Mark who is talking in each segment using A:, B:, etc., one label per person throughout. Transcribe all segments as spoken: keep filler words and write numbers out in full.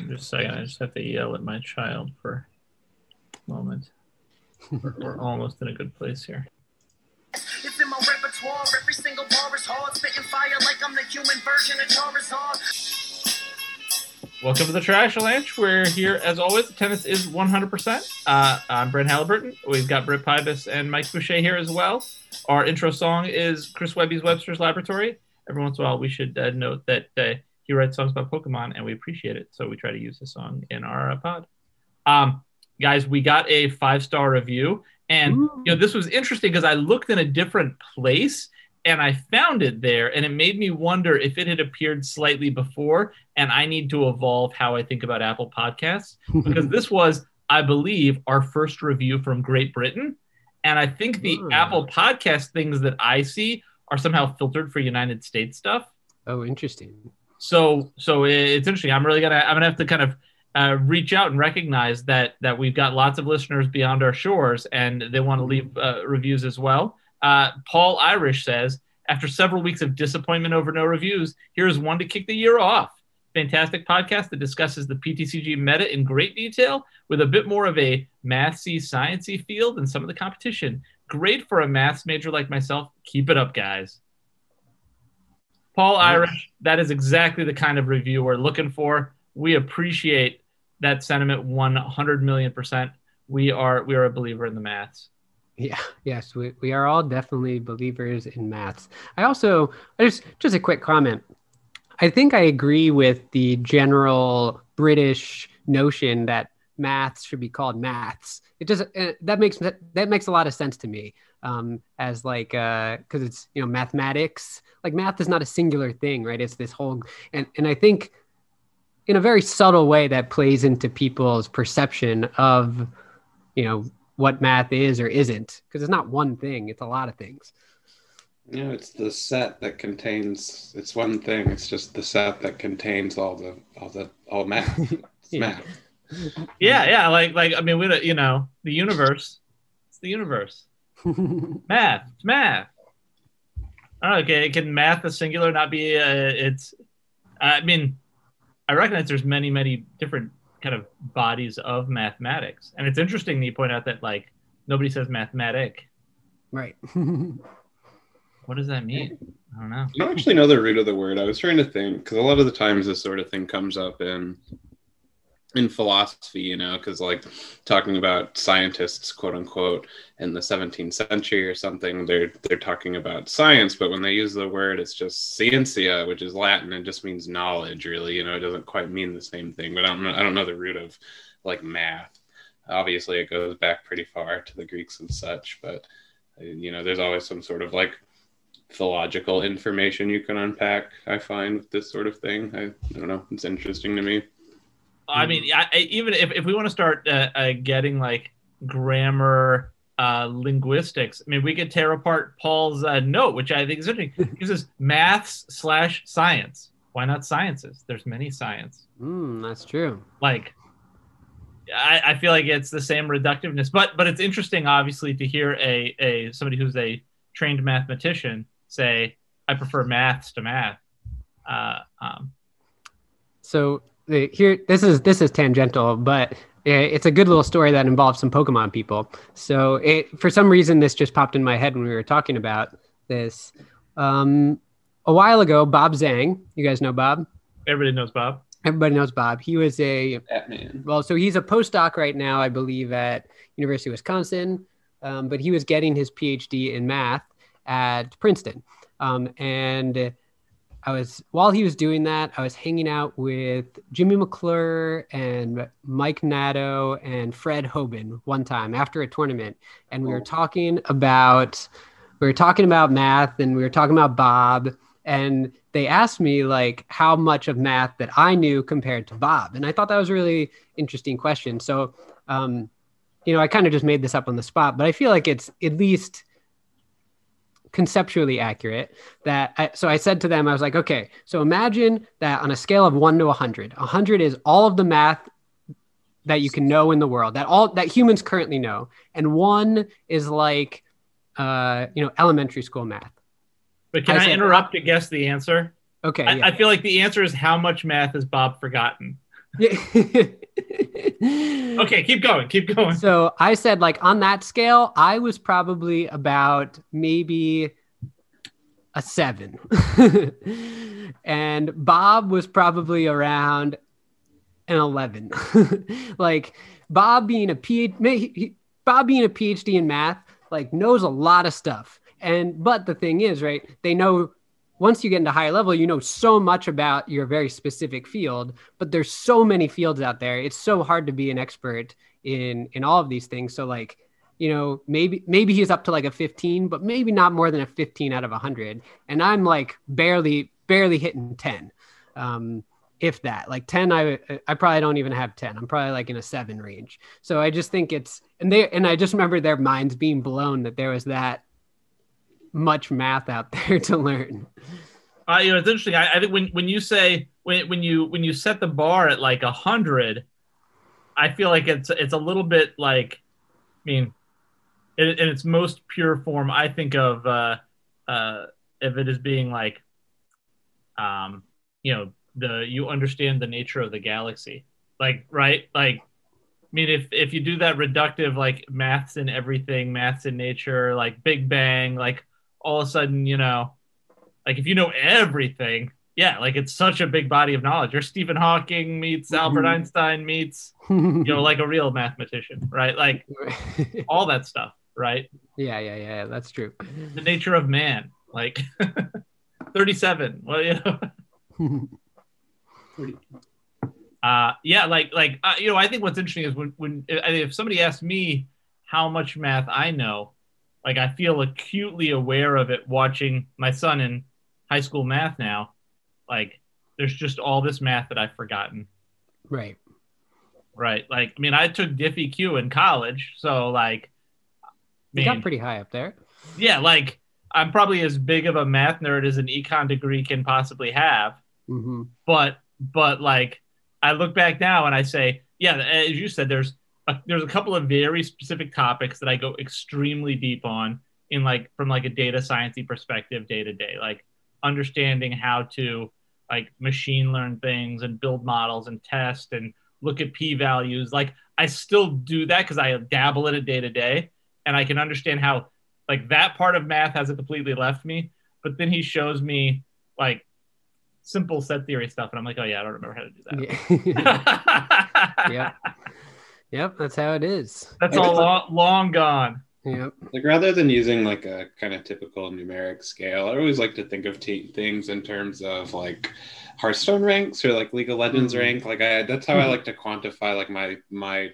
A: Just a second, I just have to yell at my child for a moment. We're, we're almost in a good place here.
B: It's in my repertoire. Every single bar is hard. Spitting fire like I'm the human version of Charizard.
A: Welcome to the Trash Avalanche. We're here, as always. Attendance is one hundred percent. Uh, I'm Brent Halliburton. We've got Britt Pybus and Mike Boucher here as well. Our intro song is Chris Webby's Webster's Laboratory. Every once in a while, we should uh, note that uh, he writes songs about Pokemon, and we appreciate it. So we try to use his song in our uh, pod. Um, guys, we got a five-star review. And Ooh. you know, this was interesting because I looked in a different place and I found it there, and it made me wonder if it had appeared slightly before, and I need to evolve how I think about Apple Podcasts, because this was, I believe, our first review from Great Britain. And I think the Ooh. Apple Podcast things that I see are somehow filtered for United States stuff.
C: Oh, interesting.
A: So, so it's interesting. I'm really gonna, I'm gonna have to kind of uh, reach out and recognize that that we've got lots of listeners beyond our shores, and they want to leave uh, reviews as well. Uh, Paul Irish says, after several weeks of disappointment over no reviews, here's one to kick the year off. Fantastic podcast that discusses the P T C G meta in great detail with a bit more of a mathsy, sciencey feel than some of the competition. Great for a maths major like myself. Keep it up, guys. Paul Irish, that is exactly the kind of review we're looking for. We appreciate that sentiment one hundred million percent. We are we are a believer in the maths.
C: Yeah, yes, we, we are all definitely believers in maths. I also, I just, just a quick comment. I think I agree with the general British notion that maths should be called maths. It does, uh, that makes, that makes a lot of sense to me um, as like, uh, cause it's, you know, mathematics, like math is not a singular thing, right? It's this whole, and, and I think in a very subtle way that plays into people's perception of, you know, what math is or isn't, because it's not one thing, it's a lot of things.
D: You know, it's the set that contains, it's one thing, it's just the set that contains all the all the all math. It's
C: yeah.
D: math.
A: Yeah, yeah, like like I mean, we you know, the universe, it's the universe. Math, it's math. I don't know, okay, can math a singular not be uh, it's I mean, I recognize there's many, many different kind of bodies of mathematics, and it's interesting that you point out that like nobody says mathematic,
C: right?
A: What does that mean? I don't know.
D: I don't actually know the root of the word. I was trying to think, because a lot of the times this sort of thing comes up in in philosophy, you know, because like talking about scientists, quote unquote, in the seventeenth century or something, they're they're talking about science, but when they use the word, it's just scientia, which is Latin, and just means knowledge, really. You know, it doesn't quite mean the same thing. But I don't know, I don't know the root of like math. Obviously, it goes back pretty far to the Greeks and such, but you know, there's always some sort of like philological information you can unpack, I find, with this sort of thing. I, I don't know, it's interesting to me.
A: I mean, I, I, even if, if we want to start uh, uh, getting like grammar, uh, linguistics, I mean, we could tear apart Paul's uh, note, which I think is interesting. He says maths slash science. Why not sciences? There's many science.
C: Mm, that's true.
A: Like, I, I feel like it's the same reductiveness, but but it's interesting, obviously, to hear a a somebody who's a trained mathematician say, I prefer maths to math. Uh, um,
C: so the, here, this is this is tangential, but it's a good little story that involves some Pokemon people. So it, for some reason, this just popped in my head when we were talking about this. Um, a while ago, Bob Zhang, you guys know Bob?
A: Everybody knows Bob.
C: Everybody knows Bob. He was a,
D: Batman.
C: well, so he's a postdoc right now, I believe, at University of Wisconsin, um, but he was getting his PhD in math at Princeton. Um, and I was, while he was doing that, I was hanging out with Jimmy McClure and Mike Nato and Fred Hoban one time after a tournament. And we were talking about, we were talking about math, and we were talking about Bob, and they asked me like how much of math that I knew compared to Bob. And I thought that was a really interesting question. So, um, you know, I kind of just made this up on the spot, but I feel like it's at least conceptually accurate that I, so I said to them, I was like, okay, so imagine that on a scale of one to a hundred, a hundred is all of the math that you can know in the world, that all that humans currently know. And one is like, uh, you know, elementary school math.
A: But can I, I said, interrupt to guess the answer?
C: Okay.
A: I,
C: yeah.
A: I feel like the answer is how much math has Bob forgotten? Okay, keep going. Keep going.
C: So I said, like, on that scale, I was probably about maybe a seven. And Bob was probably around an eleven. Like, Bob being a PhD, Bob being a PhD in math, like, knows a lot of stuff. And but the thing is, right, they know once you get into higher level, you know so much about your very specific field, but there's so many fields out there. It's so hard to be an expert in in all of these things. So, like, you know, maybe maybe he's up to like a fifteen, but maybe not more than a fifteen out of one hundred. And I'm like barely barely hitting ten. Um, if that, like ten, I I probably don't even have ten. I'm probably like in a seven range. So I just think it's, and they, and I just remember their minds being blown that there was that much math out there to learn.
A: Uh, you know, it's interesting. I, I think when, when you say, when, when you, when you set the bar at like a hundred, I feel like it's, it's a little bit like, I mean, in, in its most pure form, I think of, uh, uh, if it is being like, um, you know, the, you understand the nature of the galaxy, like, right. Like, I mean, if, if you do that reductive, like maths in everything, maths in nature, like Big Bang, like all of a sudden, you know, like if you know everything, yeah, like it's such a big body of knowledge. Or Stephen Hawking meets Albert Einstein meets, you know, like a real mathematician, right? Like all that stuff, right?
C: Yeah, yeah, yeah, that's true.
A: The nature of man, like thirty-seven. Well, you know. Uh, yeah, like, like uh, you know, I think what's interesting is when, when if somebody asks me how much math I know, like I feel acutely aware of it watching my son in high school math now. Like, there's just all this math that I've forgotten.
C: Right.
A: Right. Like, I mean, I took DiffEq in college, so like,
C: you got pretty high up there.
A: Yeah, like I'm probably as big of a math nerd as an econ degree can possibly have.
C: Mm-hmm.
A: But, but like. I look back now and I say, yeah, as you said, there's a, there's a couple of very specific topics that I go extremely deep on in like from like a data sciencey perspective day to day, like understanding how to like machine learn things and build models and test and look at p-values. Like I still do that because I dabble in it day to day and I can understand how like that part of math hasn't completely left me. But then he shows me like simple set theory stuff and I'm like, oh yeah, I don't remember how to do
C: that. Yeah. Yep. Yep, that's how it is.
A: That's all long, long gone.
C: Yep.
D: Like rather than using like a kind of typical numeric scale, I always like to think of t- things in terms of like Hearthstone ranks or like League of Legends mm. rank. Like I, that's how mm. I like to quantify like my my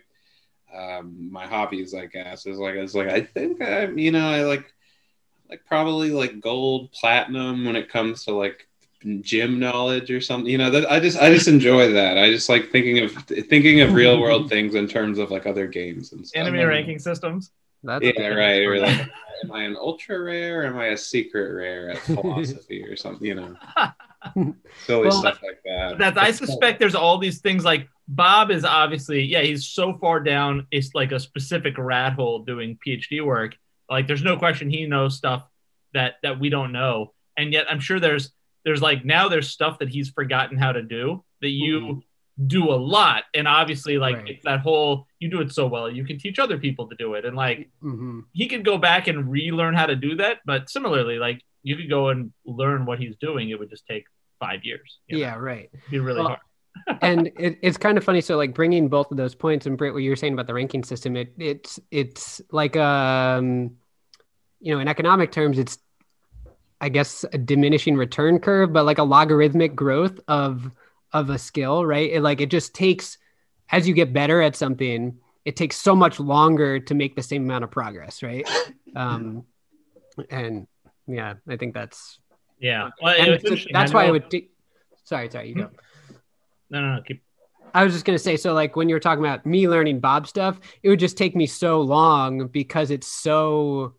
D: um, my hobbies. I guess is like it's like I think I you know I like like probably like gold, platinum when it comes to like gym knowledge or something, you know, that I just I just enjoy that. I just like thinking of thinking of real world things in terms of like other games and stuff.
A: Enemy ranking systems.
D: That's yeah, right. Or like, am I an ultra rare or am I a secret rare at philosophy or something, you know? Silly well, stuff like that.
A: That's I suspect there's all these things like Bob is obviously, yeah, he's so far down, it's like a specific rat hole doing PhD work. Like there's no question he knows stuff that that we don't know. And yet I'm sure there's There's like now there's stuff that he's forgotten how to do that you mm-hmm. do a lot. And obviously like right. it's that whole, you do it so well, you can teach other people to do it. And like, mm-hmm. he could go back and relearn how to do that. But similarly, like you could go and learn what he's doing. It would just take five years. You know?
C: Yeah. Right.
A: It'd be really well, hard.
C: And it, it's kind of funny. So like bringing both of those points and Britt, what you were saying about the ranking system, it it's, it's like, um, you know, in economic terms, it's, I guess a diminishing return curve, but like a logarithmic growth of of a skill, right? It like it just takes, as you get better at something, it takes so much longer to make the same amount of progress, right? Um, and yeah, I think that's
A: yeah.
C: Well, so that's I why I would. T- sorry, sorry, you go.
A: No, no, no. Keep.
C: I was just gonna say, so like when you were talking about me learning Bob stuff, it would just take me so long because it's so.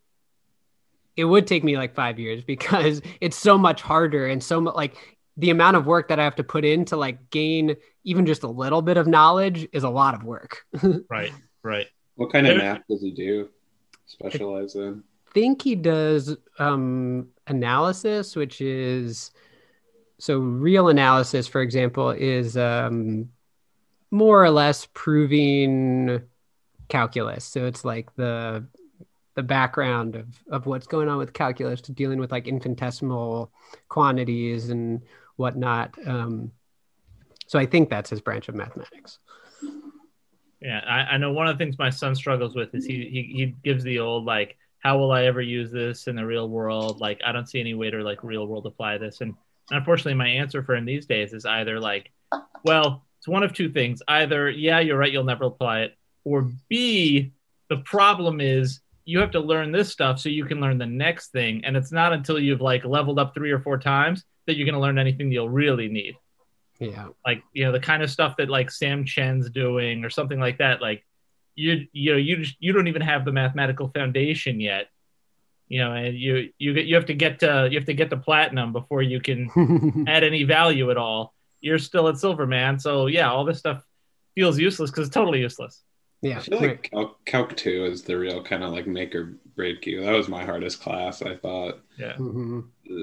C: It would take me like five years because it's so much harder and so much like the amount of work that I have to put in to like gain even just a little bit of knowledge is a lot of work.
A: Right. Right.
D: What kind of math does he do? Specialize in?
C: I think he does um, analysis, which is so real analysis, for example, is um, more or less proving calculus. So it's like the the background of, of what's going on with calculus to dealing with like infinitesimal quantities and whatnot. Um, so I think that's his branch of mathematics.
A: Yeah, I, I know one of the things my son struggles with is he, he he gives the old like, how will I ever use this in the real world? Like, I don't see any way to like real world apply this. And unfortunately, my answer for him these days is either like, well, it's one of two things. Either, yeah, you're right, you'll never apply it. Or B, the problem is you have to learn this stuff so you can learn the next thing. And it's not until you've like leveled up three or four times that you're going to learn anything you'll really need.
C: Yeah.
A: Like, you know, the kind of stuff that like Sam Chen's doing or something like that. Like you, you know, you just, you don't even have the mathematical foundation yet, you know, and you, you get, you have to get to, you have to get to platinum before you can add any value at all. You're still at silver, man. So yeah, all this stuff feels useless because it's totally useless.
C: Yeah,
D: I feel like Calc, Calc two is the real kind of like make or break you. That was my hardest class, I thought.
A: Yeah.
C: Mm-hmm.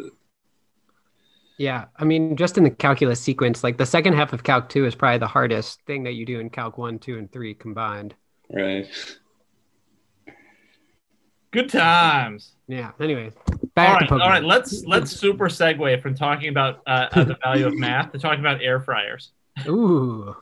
C: Yeah, I mean, just in the calculus sequence, like the second half of Calc two is probably the hardest thing that you do in Calc one, two, and three combined.
D: Right.
A: Good times.
C: Yeah. Anyway,
A: back all right, to Pokemon. All right. Let's let's super segue from talking about uh, uh, the value of math to talking about air fryers.
C: Ooh.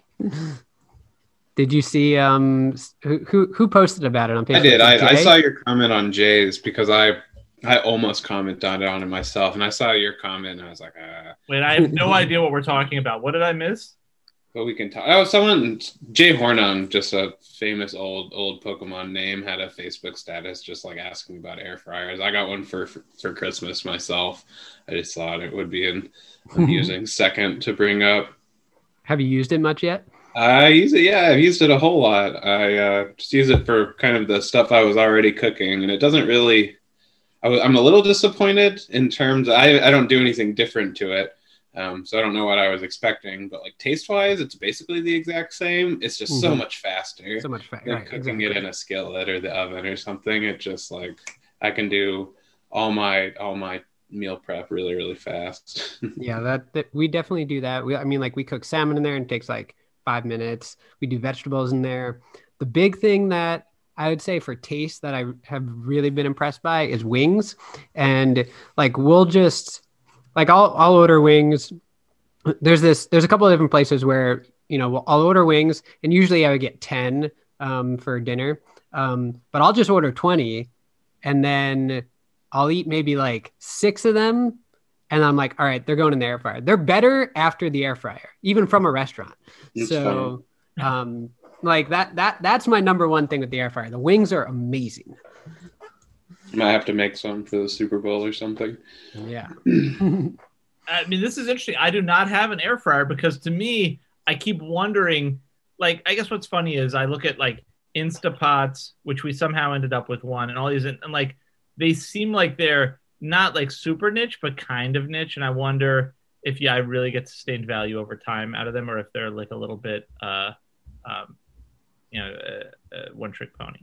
C: Did you see um who who posted about it on Facebook?
D: I did. I, I saw your comment on Jay's because I I almost commented on it myself, and I saw your comment, and I was like, ah.
A: Wait, I have no idea what we're talking about. What did I miss?
D: But we can talk. Oh, someone Jay Hornung, just a famous old old Pokemon name, had a Facebook status just like asking about air fryers. I got one for for, for Christmas myself. I just thought it would be an amusing second to bring up.
C: Have you used it much yet?
D: I use it, yeah, I've used it a whole lot. I uh, just use it for kind of the stuff I was already cooking, and it doesn't really, I w- I'm a little disappointed in terms, of, I, I don't do anything different to it, um, so I don't know what I was expecting, but like taste-wise, it's basically the exact same. It's just mm-hmm. so much faster.
C: So much faster.
D: Than
C: right,
D: cooking
C: exactly.
D: it in a skillet or the oven or something. It just like, I can do all my all my meal prep really, really fast.
C: yeah, that, that we definitely do that. We, I mean, like we cook salmon in there and it takes like five minutes. We do vegetables in there. The big thing that I would say for taste that I have really been impressed by is wings. And like, we'll just like, I'll, I'll order wings. There's this, there's a couple of different places where, you know, I'll order wings and usually I would get ten um, for dinner. Um, but I'll just order twenty and then I'll eat maybe like six of them. And I'm like, all right, they're going in the air fryer. They're better after the air fryer, even from a restaurant. It's so, um, like that, that, that's my number one thing with the air fryer. The wings are amazing.
D: Might have to make some for the Super Bowl or something.
C: Yeah.
A: I mean, this is interesting. I do not have an air fryer because to me, I keep wondering, like, I guess what's funny is I look at like Instapots, which we somehow ended up with one, and all these, and, and like, they seem like they're not like super niche, but kind of niche. And I wonder if, yeah, I really get sustained value over time out of them, or if they're like a little bit, uh, um, you know, uh, uh, one trick pony.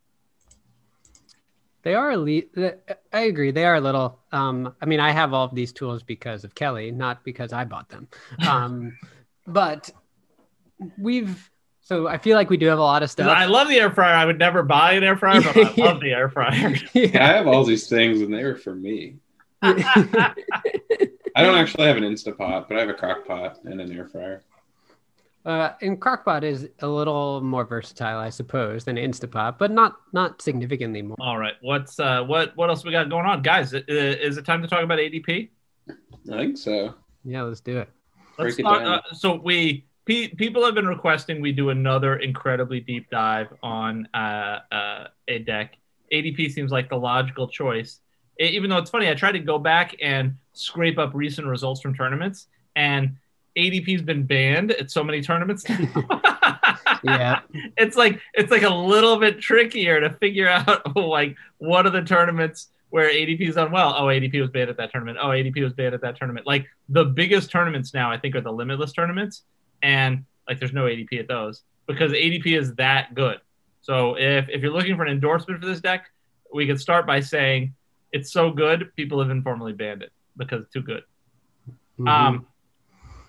C: They are elite. I agree. They are a little, um, I mean, I have all of these tools because of Kelly, not because I bought them. Um, but we've, so I feel like we do have a lot of stuff.
A: I love the air fryer. I would never buy an air fryer, but I love the air fryer.
D: Yeah, I have all these things and they were for me. I don't actually have an Instapot, but I have a crock pot and an air fryer.
C: Uh, and Crock-Pot is a little more versatile, I suppose, than Instapot, but not not significantly more.
A: All right, what's uh, what what else we got going on, guys? Is it time to talk about A D P?
D: I think so.
C: Yeah, let's do it.
A: Let's talk, uh, so we pe- people have been requesting we do another incredibly deep dive on uh, uh, a deck. A D P seems like the logical choice. It, even though it's funny, I tried to go back and scrape up recent results from tournaments, and A D P's been banned at so many tournaments now.
C: Yeah.
A: It's like it's like a little bit trickier to figure out like what are the tournaments where A D P's done well. Oh, A D P was banned at that tournament. Oh, A D P was banned at that tournament. Like the biggest tournaments now I think are the limitless tournaments, and like there's no A D P at those because A D P is that good. So if if you're looking for an endorsement for this deck, we could start by saying it's so good people have informally banned it because it's too good. Mm-hmm. Um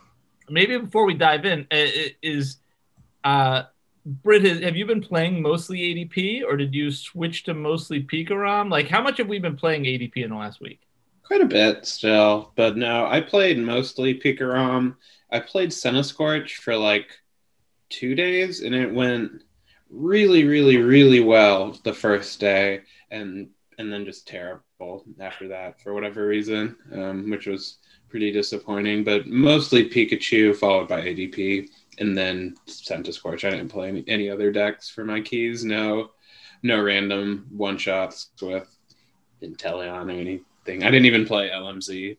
A: maybe before we dive in, is uh, Britt, have you been playing mostly A D P, or did you switch to mostly Pikarom? Like, how much have we been playing A D P in the last week?
D: Quite a bit still, but no, I played mostly Pikarom. I played Centiskorch for like two days, and it went really, really, really well the first day, and and then just terrible after that for whatever reason, um, which was pretty disappointing. But mostly Pikachu, followed by A D P, and then Centiskorch. I didn't play any, any other decks for my keys. No, no random one shots with Inteleon or anything. I didn't even play L M Z.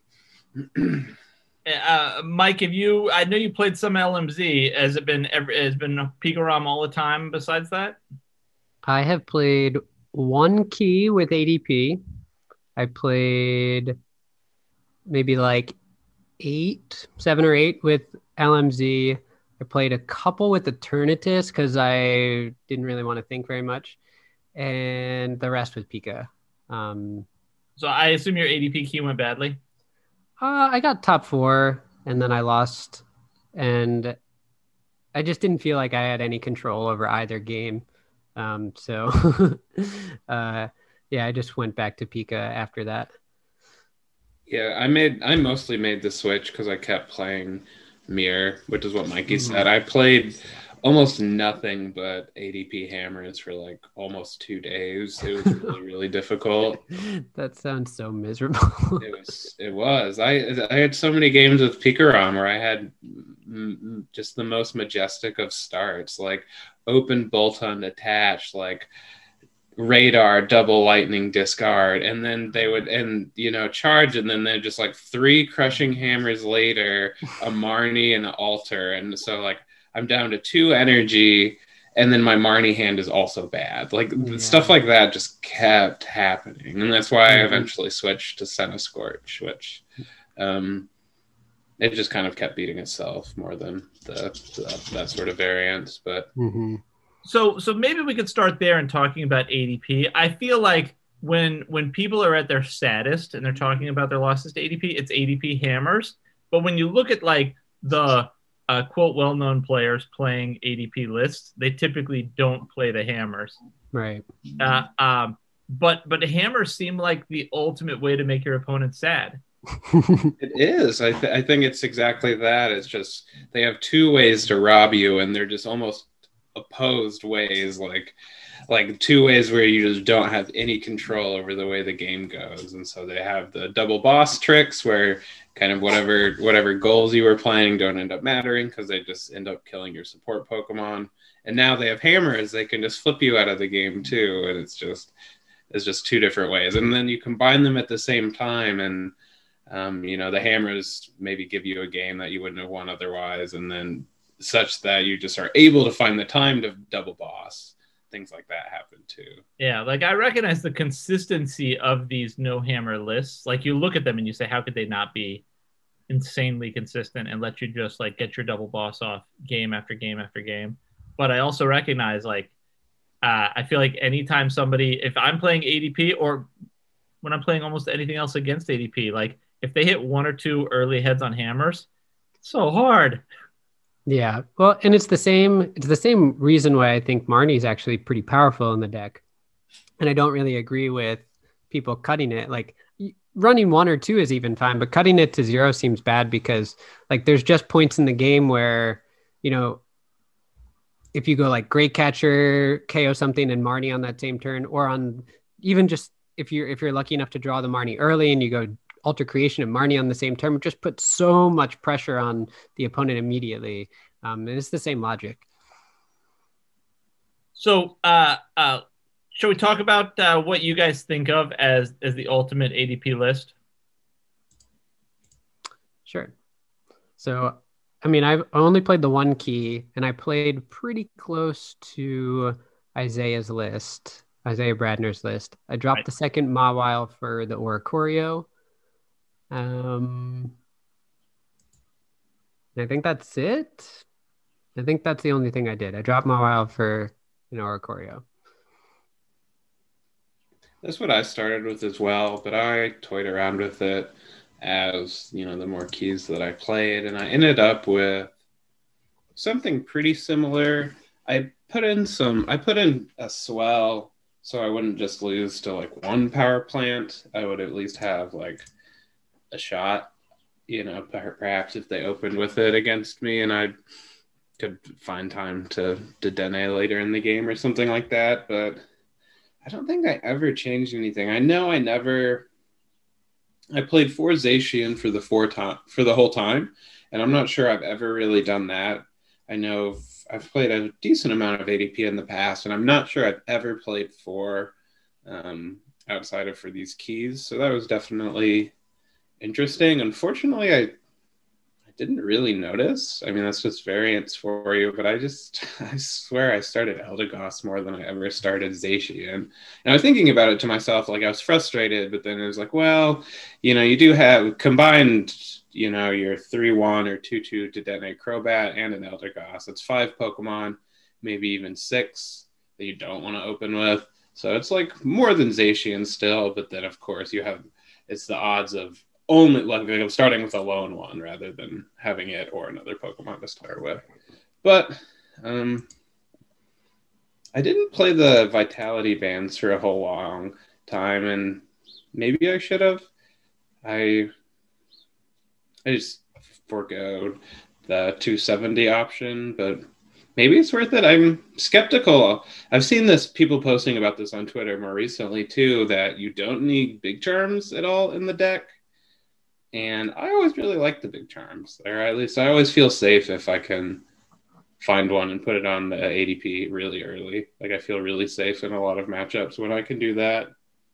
A: Uh, Mike, have you? I know you played some L M Z. Has it been ever? Has been Pikarom all the time? Besides that,
C: I have played one key with A D P. I played maybe like eight, seven or eight with L M Z. I played a couple with Eternatus because I didn't really want to think very much, and the rest with Pika. Um,
A: so I assume your A D P key went badly.
C: Uh, I got top four, and then I lost, and I just didn't feel like I had any control over either game. Um, so, uh, yeah, I just went back to Pika after that.
D: Yeah, I made I mostly made the switch because I kept playing Mirror, which is what Mikey mm-hmm. said. I played almost nothing but A D P hammers for like almost two days. It was really, really difficult.
C: That sounds so miserable.
D: It was. It was. I I had so many games with Pikarom where I had m- just the most majestic of starts, like open Boltund attached, like radar, double lightning discard, and then they would and you know charge, and then they're just like three crushing hammers later, a Marnie and an Alter, and so like. I'm down to two energy, and then my Marnie hand is also bad. Like yeah. Stuff like that just kept happening, and that's why mm-hmm. I eventually switched to Centiskorch, which um, it just kind of kept beating itself more than the, the that sort of variance. But
C: mm-hmm.
A: so so maybe we could start there and talking about A D P. I feel like when when people are at their saddest and they're talking about their losses to A D P, it's A D P hammers. But when you look at like the Uh, quote well-known players playing A D P lists, they typically don't play the hammers,
C: right?
A: Uh, um, but but the hammers seem like the ultimate way to make your opponent sad.
D: It is. I th- I think it's exactly that. It's just they have two ways to rob you, and they're just almost opposed ways. Like like two ways where you just don't have any control over the way the game goes, and so they have the double boss tricks where. Kind of whatever whatever goals you were playing don't end up mattering because they just end up killing your support Pokemon. And now they have hammers; they can just flip you out of the game too. And it's just it's just two different ways. And then you combine them at the same time, and um, you know the hammers maybe give you a game that you wouldn't have won otherwise, and then such that you just are able to find the time to double boss. Things like that happen too.
A: Yeah, like I recognize the consistency of these no hammer lists. Like you look at them and you say, how could they not be insanely consistent and let you just like get your double boss off game after game after game? But I also recognize like uh, I feel like anytime somebody, if I'm playing A D P or when I'm playing almost anything else against A D P, like if they hit one or two early heads on hammers, it's so hard.
C: Yeah, well, and it's the same. It's the same reason why I think Marnie is actually pretty powerful in the deck, and I don't really agree with people cutting it. Like running one or two is even fine, but cutting it to zero seems bad because, like, there's just points in the game where, you know, if you go like Great Catcher, K O something, and Marnie on that same turn, or on even just if you're if you're lucky enough to draw the Marnie early and you go Alter Creation and Marnie on the same turn, just put so much pressure on the opponent immediately. Um, and it's the same logic.
A: So, uh, uh, shall we talk about uh, what you guys think of as as the ultimate A D P list?
C: Sure. So, I mean, I've only played the one key, and I played pretty close to Isaiah's list, Isaiah Bradner's list. I dropped right. the second Mawile for the Oricorio. Um, I think that's it. I think that's the only thing I did. I dropped Mawile for an Oricorio.
D: That's what I started with as well, but I toyed around with it as, you know, the more keys that I played. And I ended up with something pretty similar. I put in some, I put in a swell so I wouldn't just lose to like one power plant. I would at least have like a shot, you know, perhaps if they opened with it against me and I could find time to, to Dene later in the game or something like that. But I don't think I ever changed anything. I know I never, I played four Zacian for the four time for the whole time. And I'm not sure I've ever really done that. I know I've played a decent amount of A D P in the past, and I'm not sure I've ever played four um, outside of for these keys. So that was definitely interesting. Unfortunately, I I didn't really notice. I mean, that's just variance for you, but I just, I swear I started Eldegoss more than I ever started Zacian. And I was thinking about it to myself, like I was frustrated, but then it was like, well, you know, you do have combined, you know, your three one or two two to detonate Crobat and an Eldegoss. It's five Pokemon, maybe even six that you don't want to open with. So it's like more than Zacian still, but then of course you have, it's the odds of only like I'm starting with a lone one rather than having it or another Pokemon to start with. But um, I didn't play the Vitality bands for a whole long time, and maybe I should have. I I just forgoed the two seventy option, but maybe it's worth it. I'm skeptical. I've seen this people posting about this on Twitter more recently too, that you don't need big charms at all in the deck. And I always really like the big charms, or at least I always feel safe if I can find one and put it on the A D P really early. Like I feel really safe in a lot of matchups when I can do that.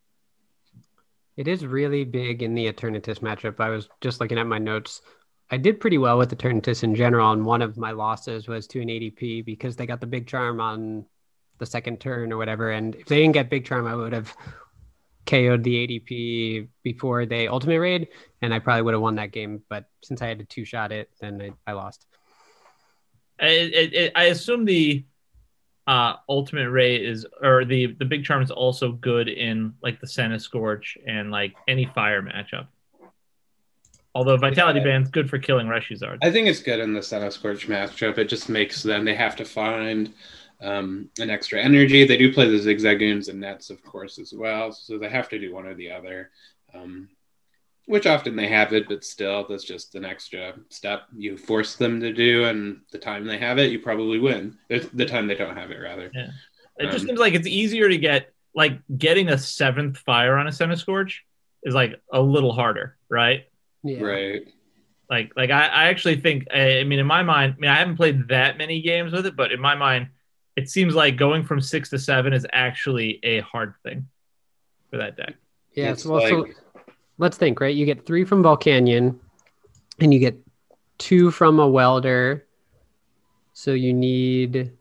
C: It is really big in the Eternatus matchup. I was just looking at my notes. I did pretty well with Eternatus in general, and one of my losses was to an A D P because they got the big charm on the second turn or whatever. And if they didn't get big charm, I would have K O'd the A D P before they ultimate raid, and I probably would have won that game. But since I had to two shot it, then I, I lost.
A: I, it, I assume the uh, ultimate raid is, or the the big charm is also good in like the Senna Scorch and like any fire matchup. Although Vitality yeah. Band's good for killing Reshizard.
D: I think it's good in the Senna Scorch matchup. It just makes them, they have to find um, an extra energy. They do play the Zigzagoons and Nets, of course, as well. So they have to do one or the other, um, which often they have it, but still, that's just an extra step you force them to do. And the time they have it, you probably win. The time they don't have it, rather.
A: Yeah. It
D: um,
A: just seems like it's easier to get, like, getting a seventh fire on a Senna Scorch is, like, a little harder, right?
C: Yeah.
D: Right.
A: Like, like I, I actually think, I, I mean, in my mind, I mean, I haven't played that many games with it, but in my mind, it seems like going from six to seven is actually a hard thing for that deck.
C: Yeah.
D: It's
C: So, well,
D: like...
C: so let's think, right? You get three from Volcanion, and you get two from a Welder. So you need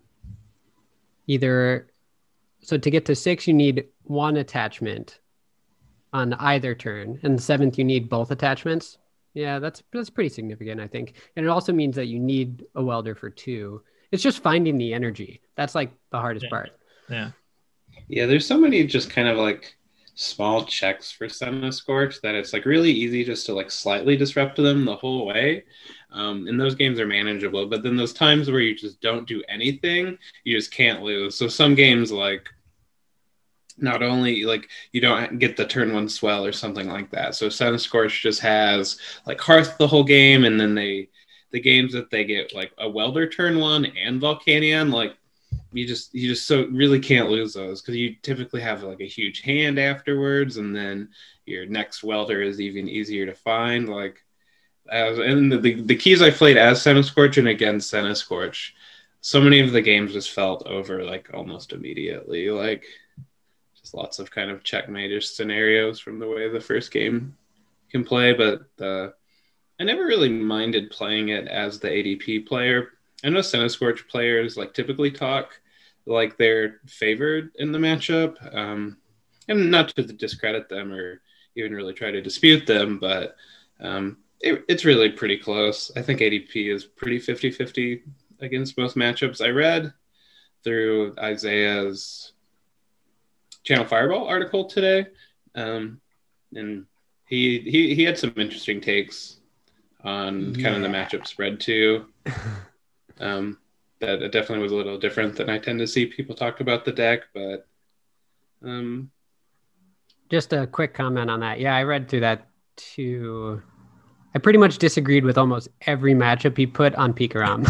C: either, so to get to six, you need one attachment on either turn, and the seventh you need both attachments. Yeah, that's that's pretty significant, I think. And it also means that you need a Welder for two. It's just finding the energy. That's like the hardest
A: Yeah.
C: part.
A: Yeah.
D: Yeah, there's so many just kind of like small checks for Senna Scorch that it's like really easy just to like slightly disrupt them the whole way. Um, and those games are manageable. But then those times where you just don't do anything, you just can't lose. So some games like not only like you don't get the turn one swell or something like that. So Senna Scorch just has like Hearth the whole game, and then they the games that they get like a Welder turn one and Volcanion, like you just you just so really can't lose those because you typically have like a huge hand afterwards, and then your next Welder is even easier to find. Like as and the, the, the keys I played as Senna Scorch and against Senna Scorch, so many of the games just felt over like almost immediately. Like just lots of kind of checkmate scenarios from the way the first game can play, but the I never really minded playing it as the A D P player. I know Senna Scorch players like typically talk like they're favored in the matchup, um, and not to discredit them or even really try to dispute them, but um, it, it's really pretty close. I think A D P is pretty fifty-fifty against most matchups. I read through Isaiah's Channel Fireball article today, um, and he he he had some interesting takes on kind of the
C: Yeah.
D: matchup spread too. Um, that it definitely was a little different than I tend to see people talk about the deck, but um,
C: Just a quick comment on that. Yeah, I read through that too. I pretty much disagreed with almost every matchup he put on Pikaram.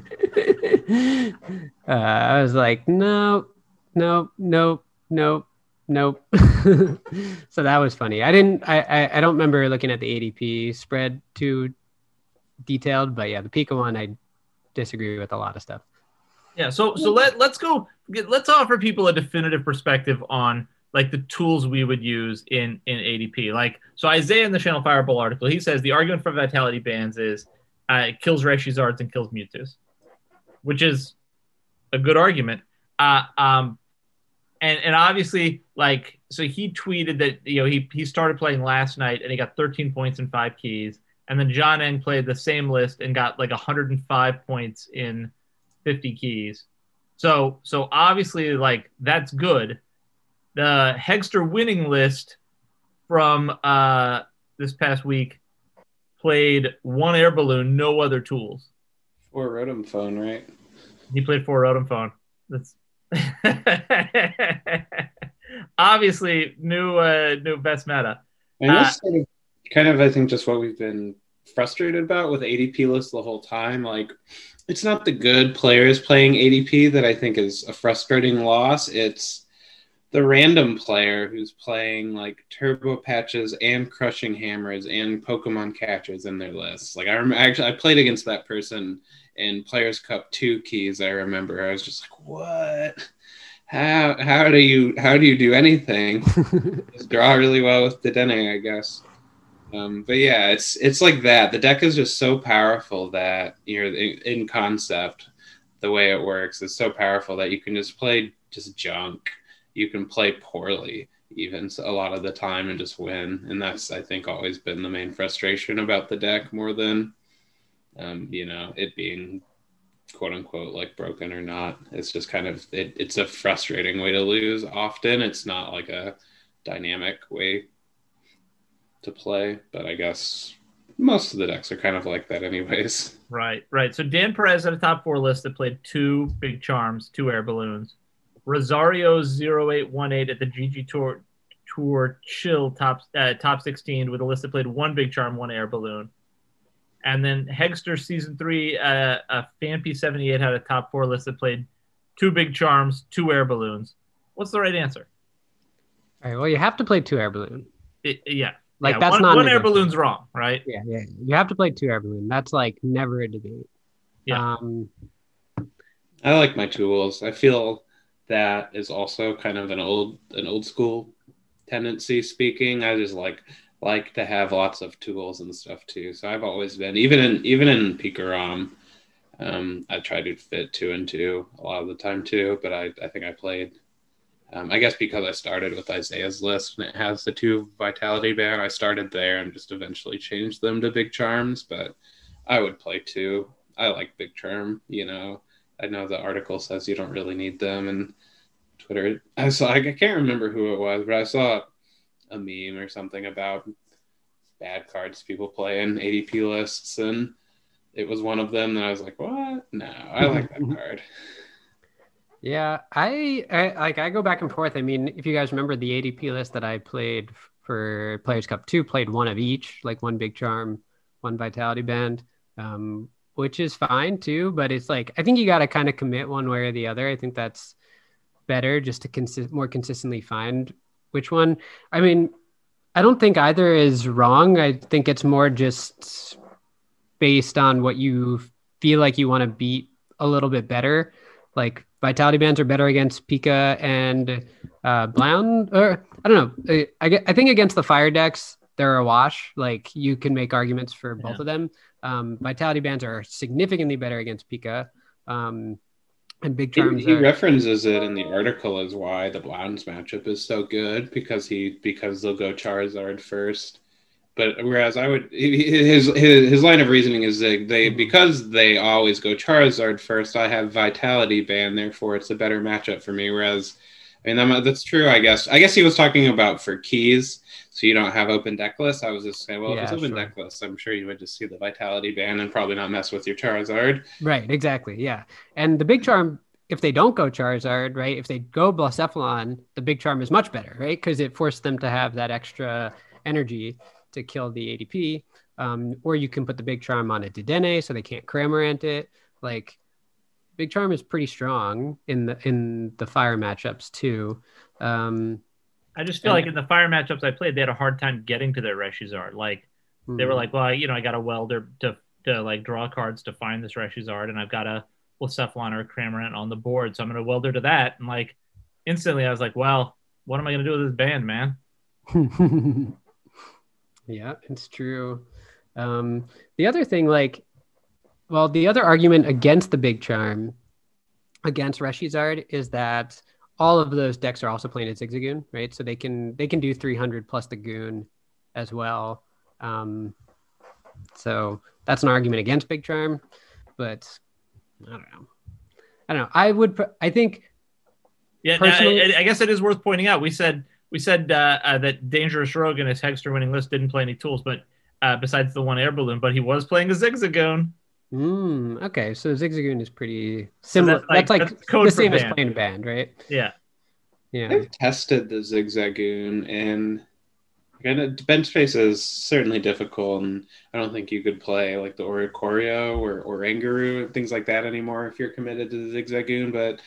C: uh, I was like, no, no, no, no, nope. So that was funny. I didn't. I, I I don't remember looking at the A D P spread too detailed, but yeah, the Pika one I disagree with a lot of stuff.
A: Yeah, so so let let's go. Get, let's offer people a definitive perspective on like the tools we would use in in A D P. Like so, Isaiah in the Channel Fireball article, he says the argument for Vitality Bands is uh, it kills Reshizards and kills Mewtwo's, which is a good argument. Uh, um, and and obviously, like so, he tweeted that you know he he started playing last night and he got thirteen points and five keys, and then John Eng played the same list and got like one hundred five points in fifty keys. So so obviously like that's good. The Hegster winning list from uh, this past week played one air balloon, no other tools.
D: or Rotom Phone, right?
A: He played four Rotom Phone. That's obviously new uh, new best meta.
D: And that's uh, sort of kind of I think just what we've been frustrated about with A D P lists the whole time. Like it's not the good players playing A D P that I think is a frustrating loss. It's the random player who's playing like Turbo Patches and Crushing Hammers and Pokemon Catchers in their lists. Like I rem- actually I played against that person in Players Cup two keys. I remember I was just like, what? How how do you how do you do anything? Just draw really well with Dedenne, I guess. Um, but yeah, it's it's like that. The deck is just so powerful that you're in, in concept. The way it works is so powerful that you can just play just junk. You can play poorly even a lot of the time and just win. And that's, I think, always been the main frustration about the deck more than, um, you know, it being quote unquote like broken or not. It's just kind of, it, it's a frustrating way to lose often. It's not like a dynamic way to play, but I guess most of the decks are kind of like that anyways.
A: Right, right. So Dan Perez had a top four list that played two Big Charms, two Air Balloons. Rosario zero eight one eight at the G G Tour Tour Chill top uh, top sixteen with a list that played one Big Charm, one Air Balloon. And then Hegster Season three, uh, uh, Fanpy seventy-eight had a top four list that played two Big Charms, two Air Balloons. What's the right answer?
C: All right, well, you have to play two Air Balloon.
A: It, yeah.
C: Like
A: yeah,
C: that's
A: one,
C: not
A: one Air Balloon's wrong, right?
C: Yeah, yeah. You have to play two Air Balloon. That's like never a debate.
A: Yeah.
C: Um,
D: I like my tools. I feel that is also kind of an old an old school tendency speaking. I just like like to have lots of tools and stuff too. So I've always been even in even in Pikaram, um, I try to fit two and two a lot of the time too. But I, I think I played um, I guess because I started with Isaiah's list and it has the two Vitality Band, I started there and just eventually changed them to Big Charms, but I would play two. I like Big Charm, you know. I know the article says you don't really need them, and Twitter. I saw. I can't remember who it was, but I saw a meme or something about bad cards people play in A D P lists, and it was one of them. And I was like, "What? No, I like that card."
C: Yeah, I, I like. I go back and forth. I mean, if you guys remember the A D P list that I played for Players Cup two, played one of each, like one Big Charm, one Vitality Band. Um, which is fine too, but it's like, I think you got to kind of commit one way or the other. I think that's better just to consi- more consistently find which one. I mean, I don't think either is wrong. I think it's more just based on what you feel like you want to beat a little bit better. Like Vitality Bands are better against Pika and uh, Blound, or I don't know. I, I think against the fire decks, they're a wash. Like you can make arguments for both yeah. of them. Um, Vitality Bands are significantly better against Pika. Um, and Big Charms.
D: He, he
C: are...
D: references it in the article as why the Blounds matchup is so good because he because they'll go Charizard first. But whereas I would his his, his line of reasoning is that they because they always go Charizard first, I have Vitality Band, therefore it's a better matchup for me. Whereas I mean, that, that's true, I guess. I guess he was talking about for keys, so you don't have open deck lists. I was just saying, well,
C: Yeah,
D: if it's open
C: sure.
D: deck lists, I'm sure you would just see the Vitality ban and probably not mess with your Charizard.
C: Right, exactly. Yeah. And the big charm, if they don't go Charizard, right? If they go Blacephalon, the big charm is much better, right? Because it forced them to have that extra energy to kill the A D P. Um, or you can put the big charm on a Dedenne so they can't Cramorant it. Like, big charm is pretty strong in the in the fire matchups too. Um,
A: I just feel
C: and-
A: like in the fire matchups I played, they had a hard time getting to their Reshizard. Like they were
C: hmm.
A: like, well, you know, I got a welder to to like draw cards to find this Reshizard, and I've got a Blacephalon or a Cramorant on the board, so I'm gonna welder to that. And like instantly, I was like, well, what am I gonna do with this band, man?
C: Yeah, it's true. Um, the other thing, like, well, the other argument against the big charm, against Reshizard, is that all of those decks are also playing at Zigzagoon, right? So they can they can do three hundred plus the Goon as well. Um, so that's an argument against big charm, but I don't know. I don't know. I would. pr- I think
A: Yeah,
C: Personally-
A: I, I guess it is worth pointing out. We said we said uh, uh, that Dangerous Rogue in his Hexter winning list didn't play any tools, but uh, besides the one air balloon, but he was playing a Zigzagoon.
C: Mm, okay, so Zigzagoon is pretty
A: So
C: similar.
A: that's like-
C: that's like
A: that's code
C: the
A: for
C: same as
A: band.
C: playing a band, right?
A: Yeah,
C: Yeah.
D: I've tested the Zigzagoon, and again, bench space is certainly difficult, and I don't think you could play like the Oricorio or Oranguru and things like that anymore if you're committed to the Zigzagoon. But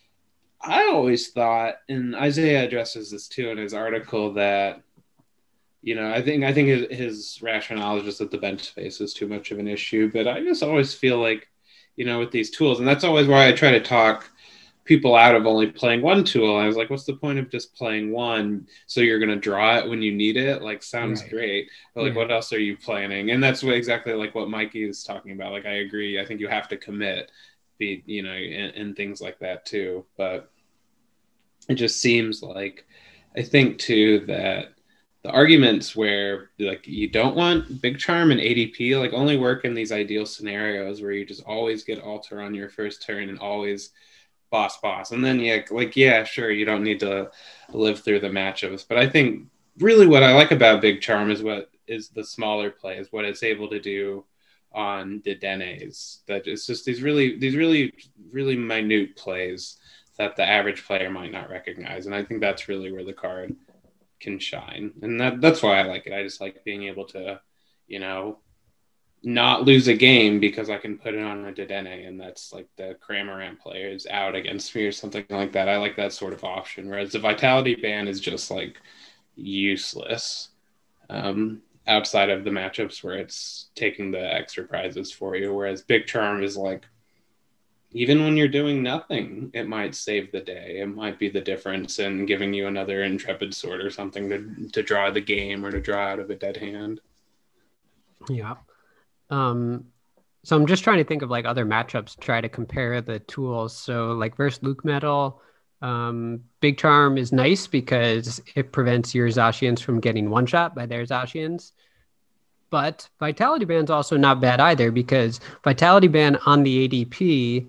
D: I always thought, and Isaiah addresses this too in his article, that you know, I think I think his, his rationale is just that the bench space is too much of an issue. But I just always feel like, you know, with these tools, and that's always why I try to talk people out of only playing one tool. I was like, what's the point of just playing one? So you're going to draw it when you need it? Like, sounds
C: Right.
D: great. But like,
C: Yeah.
D: what else are you planning? And that's what exactly like what Mikey is talking about. Like, I agree. I think you have to commit, be, you know, and, and things like that too. But it just seems like, I think too, that the arguments where like you don't want big charm and A D P like only work in these ideal scenarios where you just always get alter on your first turn and always boss boss. And then yeah, like yeah, sure, you don't need to live through the matchups. But I think really what I like about big charm is what is the smaller plays, what it's able to do on the Dedennes. That it's just these really these really, really minute plays that the average player might not recognize. And I think that's really where the card can shine, and that that's why I like it. I just like being able to, you know, not lose a game because I can put it on a Dedenne, and that's like the Cramorant player is out against me or something like that. I like that sort of option. Whereas the Vitality ban is just like useless um, outside of the matchups where it's taking the extra prizes for you. Whereas Big Charm is like, even when you're doing nothing, it might save the day. It might be the difference in giving you another Intrepid Sword or something to, to draw the game or to draw out of a dead hand.
C: Yeah. Um, so I'm just trying to think of like other matchups, try to compare the tools. So like versus Luke Metal, um, Big Charm is nice because it prevents your Zacians from getting one shot by their Zacians. But Vitality Band's also not bad either because Vitality Band on the A D P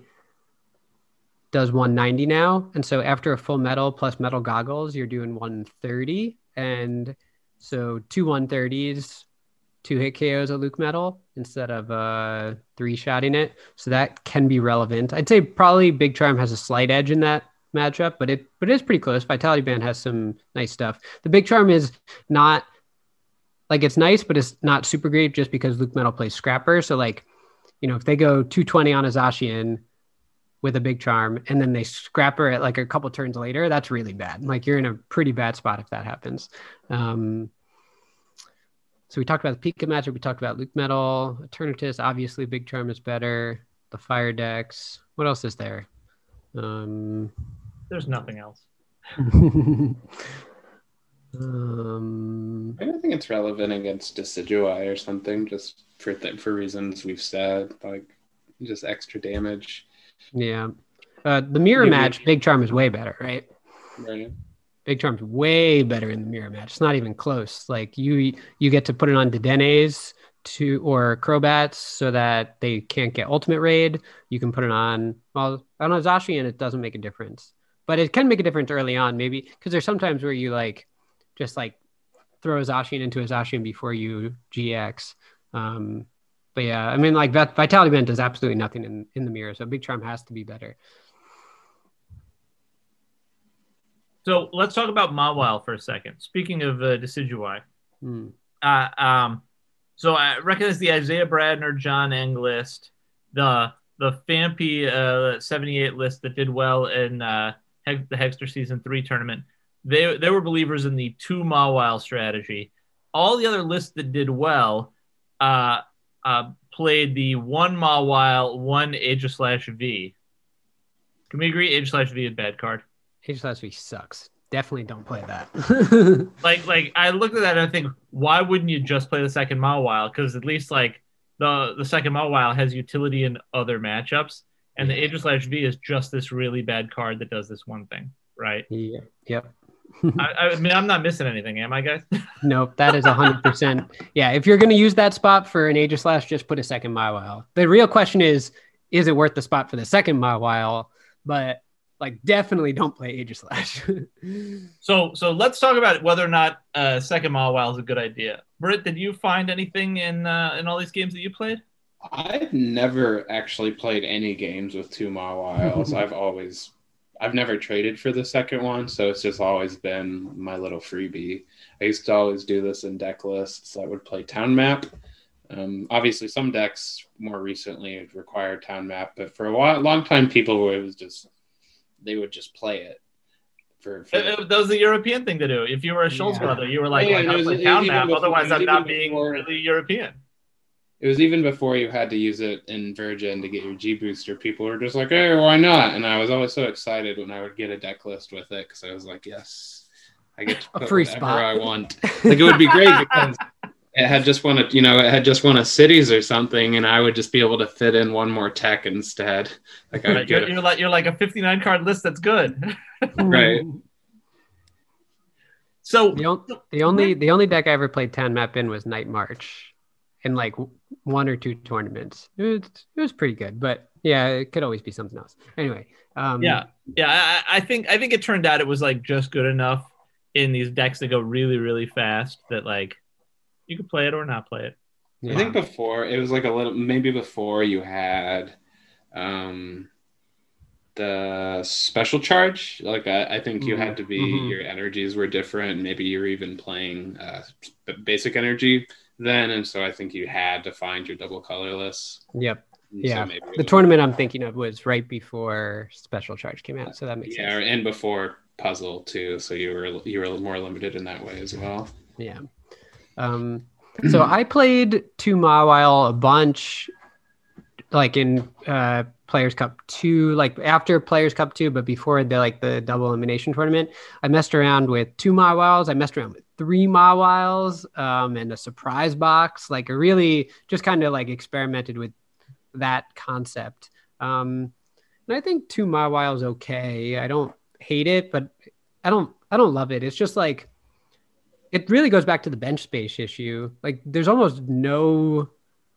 C: does one ninety now. And so after a full metal plus metal goggles, you're doing one thirty. And so two one thirties, two hit K Os at Luke Metal instead of uh, three shotting it. So that can be relevant. I'd say probably Big Charm has a slight edge in that matchup, but it but it is pretty close. Vitality Band has some nice stuff. The Big Charm is not like it's nice, but it's not super great just because Luke Metal plays Scrapper. So like, you know, if they go two twenty on a Zacian with a Big Charm and then they Scrapper it like a couple turns later, that's really bad. Like you're in a pretty bad spot if that happens. Um, so we talked about the Pika matchup. We talked about Luke Metal, Eternatus. Obviously, Big Charm is better. The Fire decks. What else is there? Um,
A: there's nothing else.
C: um,
D: I don't think it's relevant against Decidueye or something, just for th- for reasons we've said, like just extra damage.
C: Yeah. Uh, the mirror
D: Maybe.
C: match, Big Charm is way better, right?
D: Right.
C: Big Charm's way better in the mirror match. It's not even close. Like you, you get to put it on Dedennes to or Crobats so that they can't get ultimate raid. You can put it on. Well, on a Zacian, it doesn't make a difference. but it can make a difference early on, maybe because there's sometimes where you like just like throw a Zacian into a Zacian before you G X. Um, but yeah, I mean, like that Vitality Band does absolutely nothing in, in the mirror, so Big Charm has to be better.
A: So let's talk about Mawile for a second. Speaking of uh, Decidueye,
C: Hmm.
A: uh, um, so I recognize the Isaiah Bradner, John Eng list, the the Fampy uh, seventy-eight list that did well in uh, Hex- the Hexter Season three tournament. They they were believers in the two Mawile strategy. All the other lists that did well uh, uh, played the one Mawile, one Aegislash V. Can we agree Aegislash V is a bad card?
C: Aegislash V sucks. Definitely don't play that.
A: like like I looked at that and I think, why wouldn't you just play the second Mawile? Because at least like the the second Mawile has utility in other matchups, and
C: Yeah.
A: the Aegislash V is just this really bad card that does this one thing, right?
C: Yeah. Yep.
A: I, I mean, I'm not missing anything, am I, guys?
C: Nope, that is one hundred percent. Yeah, if you're going to use that spot for an Aegislash, just put a second Mawile. The real question is, is it worth the spot for the second Mawile? But like, definitely don't play Aegislash.
A: So so let's talk about whether or not uh, second Mawile is a good idea. Britt, did you find anything in uh, in all these games that you played?
D: I've never actually played any games with two Mawiles. I've always, I've never traded for the second one, so it's just always been my little freebie. I used to always do this in deck lists. I would play Town Map. Um, obviously, some decks more recently required Town Map, but for a while, long time, people it was just they would just play it. For, for
A: It, it, that was the European thing to do. If you were a Schultz
C: Yeah.
A: brother, you were like,
D: Yeah,
A: I
D: and it
A: gotta
D: was-
A: play
D: it was
A: Town
D: even
A: Map,
D: before-
A: otherwise
D: it was
A: I'm not
D: even
A: being
D: before-
A: really European.
D: It was even before you had to use it in Virgin to get your G Booster. People were just like, hey, why not? And I was always so excited when I would get a deck list with it because I was like, yes, I get to
C: A
D: put
C: free
D: whatever
C: spot.
D: I want. Like, it would be great because it had just won a, you know, it had just won a cities or something, and I would just be able to fit in one more tech instead. Like I would
A: Right,
D: get
A: you're,
D: a,
A: you're like you're like a fifty-nine card list that's good.
D: Right.
A: So
C: The, on- the only the only deck I ever played Town Map in was Night March, in like w- one or two tournaments. It was, it was pretty good, but yeah, it could always be something else. Anyway, um,
A: yeah, yeah, I, I think I think it turned out it was like just good enough in these decks that go really really fast that like you could play it or not play it.
C: yeah.
D: I think before it was like a little maybe before you had um the special charge. Like I, I think you had to be
C: Mhm.
D: your energies were different. Maybe you were even playing uh b- basic energy then, and so I think you had to find your double colorless.
C: Yep.
D: And
C: Yeah.
D: so maybe it
C: The
D: was-
C: tournament I'm thinking of was right before Special Charge came out, so that makes
D: yeah,
C: sense.
D: and before puzzle too. So you were you were more limited in that way as well.
C: Yeah. Um, so I played two Mawile a bunch, like in uh, Players Cup two, like after Players Cup two, but before the like the double elimination tournament. I messed around with two Mawiles. I messed around with three Mawiles um, and a surprise box. Like I really just kind of like experimented with that concept. Um, and I think two Mawile is okay. I don't hate it, but I don't I don't love it. It's just like it really goes back to the bench space issue. Like there's almost no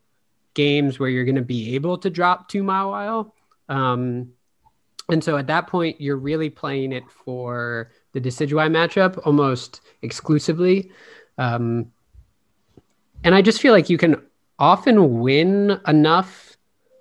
C: games where you're going to be able to drop two Mawile. Um, and so at that point, you're really playing it for the Decidueye matchup almost exclusively. Um, and I just feel like you can often win enough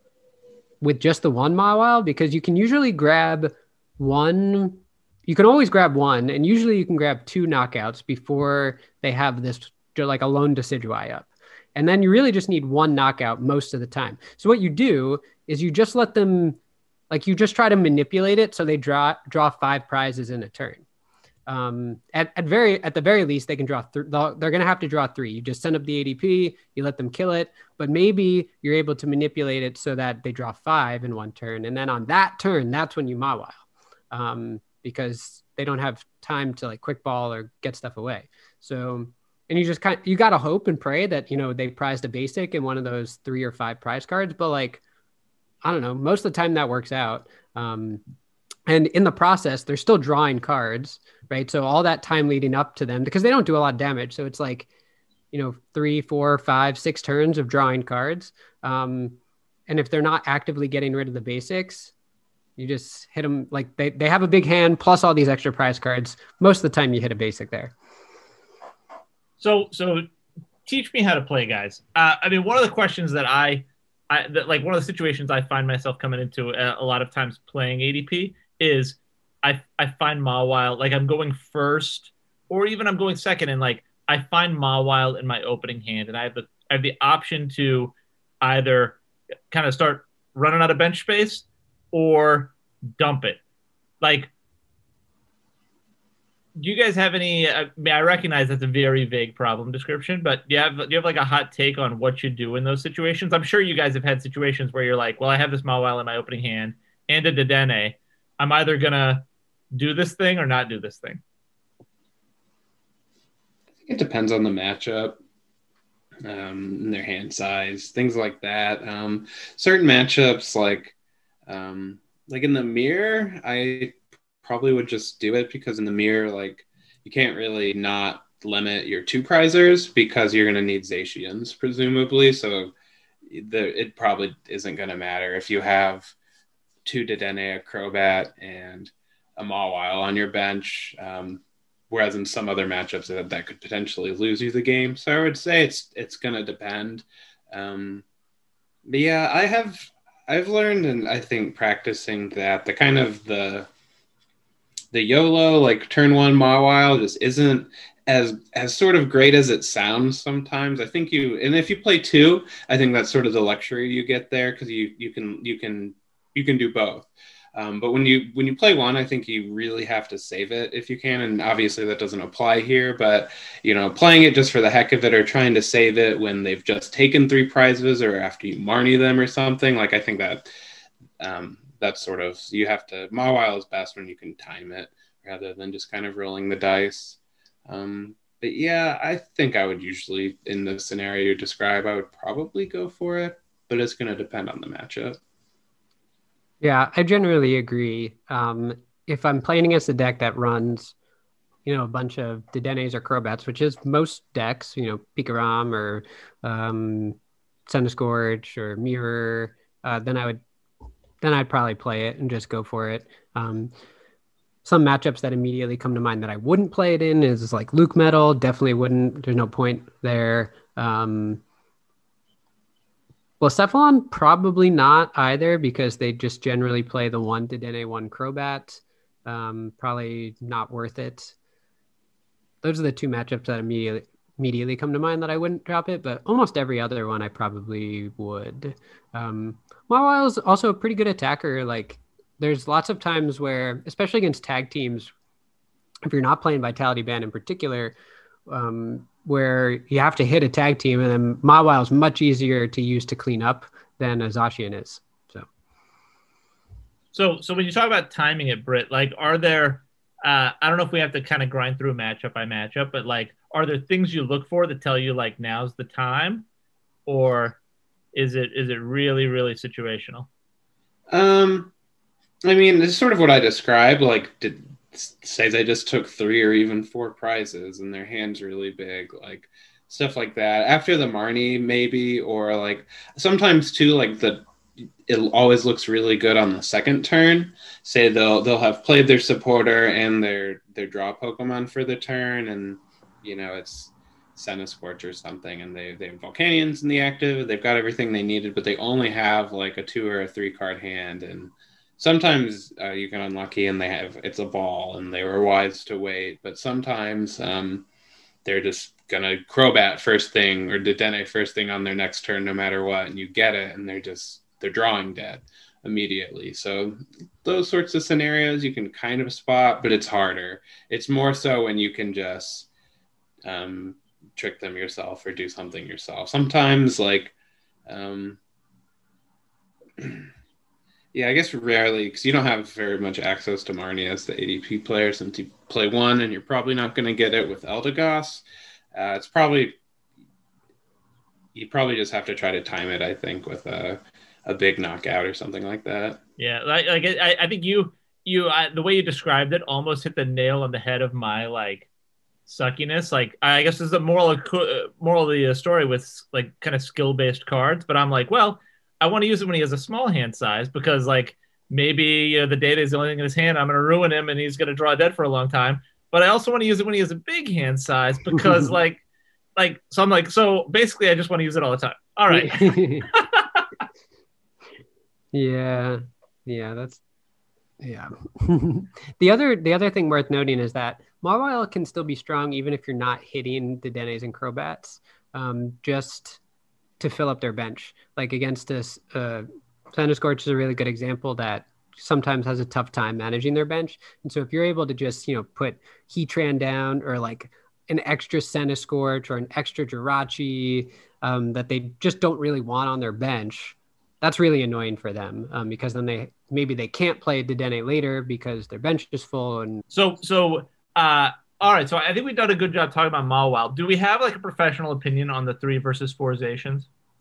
C: with just the one Mawile because you can usually grab one. You can always grab one, and usually you can grab two knockouts before they have this like a lone Decidueye up. And then you really just need one knockout most of the time. So what you do is you just let them, like you just try to manipulate it so they draw draw five prizes in a turn. Um, at, at very at the very least, they can draw. Th- they're going to have to draw three. You just send up the A D P, you let them kill it, but maybe you're able to manipulate it so that they draw five in one turn, and then on that turn, that's when you Mawile, um, because they don't have time to like quick ball or get stuff away. So. And you just kind of, you got to hope and pray that, you know, they prized a basic in one of those three or five prize cards. But like, I don't know, most of the time that works out. Um, and in the process, they're still drawing cards, right? So all that time leading up to them, because they don't do a lot of damage. So it's like, you know, three, four, five, six turns of drawing cards. Um, and if they're not actively getting rid of the basics, You just hit them like they, they have a big hand plus all these extra prize cards. Most of the time you hit a basic there.
A: So, so teach me how to play, guys. Uh, I mean, one of the questions that I, I that, like one of the situations I find myself coming into a, a lot of times playing A D P is I I find Mawile, like I'm going first or even I'm going second, and like I find Mawile in my opening hand, and I have the I have the option to either kind of start running out of bench space or dump it. Like, do you guys have any? I, mean, I recognize that's a very vague problem description, but do you have do you have like a hot take on what you do in those situations? I'm sure you guys have had situations where you're like, well, I have this Mawile in my opening hand and a Dedenne. I'm either gonna do this thing or not do this thing.
D: It depends on the matchup, um, and their hand size, things like that. Um, certain matchups, like um, like in the mirror, I probably would just do it because in the mirror, like you can't really not limit your two prizers because you're going to need Zacians, presumably. So the, it probably isn't going to matter if you have two Dedenne, a Crobat, and a Mawile on your bench. Um, whereas in some other matchups that, that could potentially lose you the game. So I would say it's it's going to depend. Um, but yeah, I have I've learned, and I think practicing that the kind of the the YOLO, like turn one Mawile, just isn't as as sort of great as it sounds sometimes. I think you, and if you play two, I think that's sort of the luxury you get there because you you can you can you can do both. Um, but when you when you play one, I think you really have to save it if you can. And obviously that doesn't apply here, but you know, playing it just for the heck of it or trying to save it when they've just taken three prizes or after you Marnie them or something, like I think that um, that's sort of, you have to, Mawile is best when you can time it rather than just kind of rolling the dice. Um, but yeah, I think I would usually, in the scenario you describe, I would probably go for it, but it's going to depend on the matchup.
C: Yeah, I generally agree. Um, if I'm playing against a deck that runs, you know, a bunch of Dedennes or Crobats, which is most decks, you know, Pikarom or um, Centiskorch or Mirror, uh, then I would, then I'd probably play it and just go for it. Um, some matchups that immediately come to mind that I wouldn't play it in is like Luke Metal. Definitely wouldn't. There's no point there. Um, Well, Cephalon, probably not either because they just generally play the one Dedenne, one Crobat. Um, probably not worth it. Those are the two matchups that immediately immediately come to mind that I wouldn't drop it, but almost every other one I probably would. Um, Mawile is also a pretty good attacker. Like, there's lots of times where, especially against tag teams, if you're not playing Vitality Band in particular, um, where you have to hit a tag team, and then Mawile is much easier to use to clean up than a Zacian is. So,
A: so, so when you talk about timing it, Britt, like, are there? Uh, I don't know if we have to kind of grind through matchup by matchup, but like, are there things you look for that tell you like now's the time, or is it is it really really situational?
D: Um, I mean, it's sort of what I described. Like, did say they just took three or even four prizes and their hand's really big, like stuff like that. After the Marnie, maybe, or like sometimes too, like the it always looks really good on the second turn. Say they'll they'll have played their supporter and their their draw Pokemon for the turn, and you know it's Centiskorch or something, and they they have Volcanions in the active. They've got everything they needed, but they only have like a two or a three card hand, and sometimes uh, you get unlucky and they have it's a ball and they were wise to wait, but sometimes um, they're just gonna Crobat first thing or Dedenne first thing on their next turn no matter what, and you get it and they're just they're drawing dead immediately. So those sorts of scenarios you can kind of spot, but it's harder. It's more so when you can just um, trick them yourself or do something yourself. Sometimes like um, yeah, I guess rarely, because you don't have very much access to Marnie as the A D P player since you play one, and you're probably not going to get it with Eldegoss. Uh, it's probably, you probably just have to try to time it, I think, with a, a big knockout or something like that.
A: Yeah, like, like I, I think you, you I, the way you described it almost hit the nail on the head of my, like, suckiness. Like, I guess this is the moral of, moral of the story with, like, kind of skill-based cards, but I'm like, well, I want to use it when he has a small hand size because, like, maybe you know, the data is the only thing in his hand. I'm going to ruin him, and he's going to draw dead for a long time. But I also want to use it when he has a big hand size because, like, like so I'm like, so basically, I just want to use it all the time. All right.
C: yeah, yeah, that's yeah. the other the other thing worth noting is that Mawile can still be strong even if you're not hitting the Denes and Crobats, um, just to fill up their bench. Like against this, uh, Sanduscorch is a really good example that sometimes has a tough time managing their bench. And so if you're able to just, you know, put Heatran down or like an extra Sanduscorch or an extra Jirachi um, that they just don't really want on their bench, that's really annoying for them um, because then they maybe they can't play Dedenne later because their bench is full. And
A: so, so uh, all right. So I think we've done a good job talking about Mawile. Do we have like a professional opinion on the three versus four Zacians?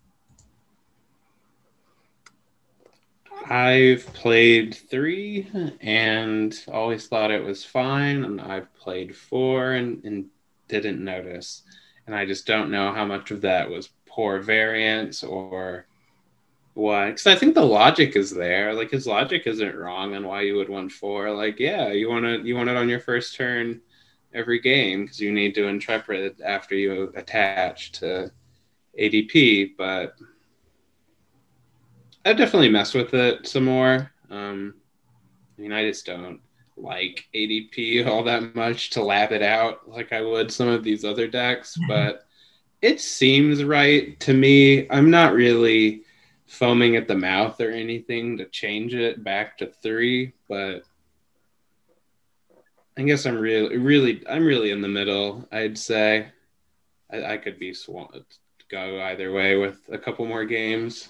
D: I've played three and always thought it was fine, and I've played four and, and didn't notice. And I just don't know how much of that was poor variance or what. Because I think the logic is there. Like, his logic isn't wrong on why you would want four. Like, yeah, you want to you want it on your first turn every game because you need to Intrepid after you attach to A D P, but I've definitely messed with it some more. Um, I mean, I just don't like A D P all that much to lab it out like I would some of these other decks, but it seems right to me. I'm not really foaming at the mouth or anything to change it back to three, but I guess I'm really, really, I'm really in the middle. I'd say I, I could be sw- go either way with a couple more games.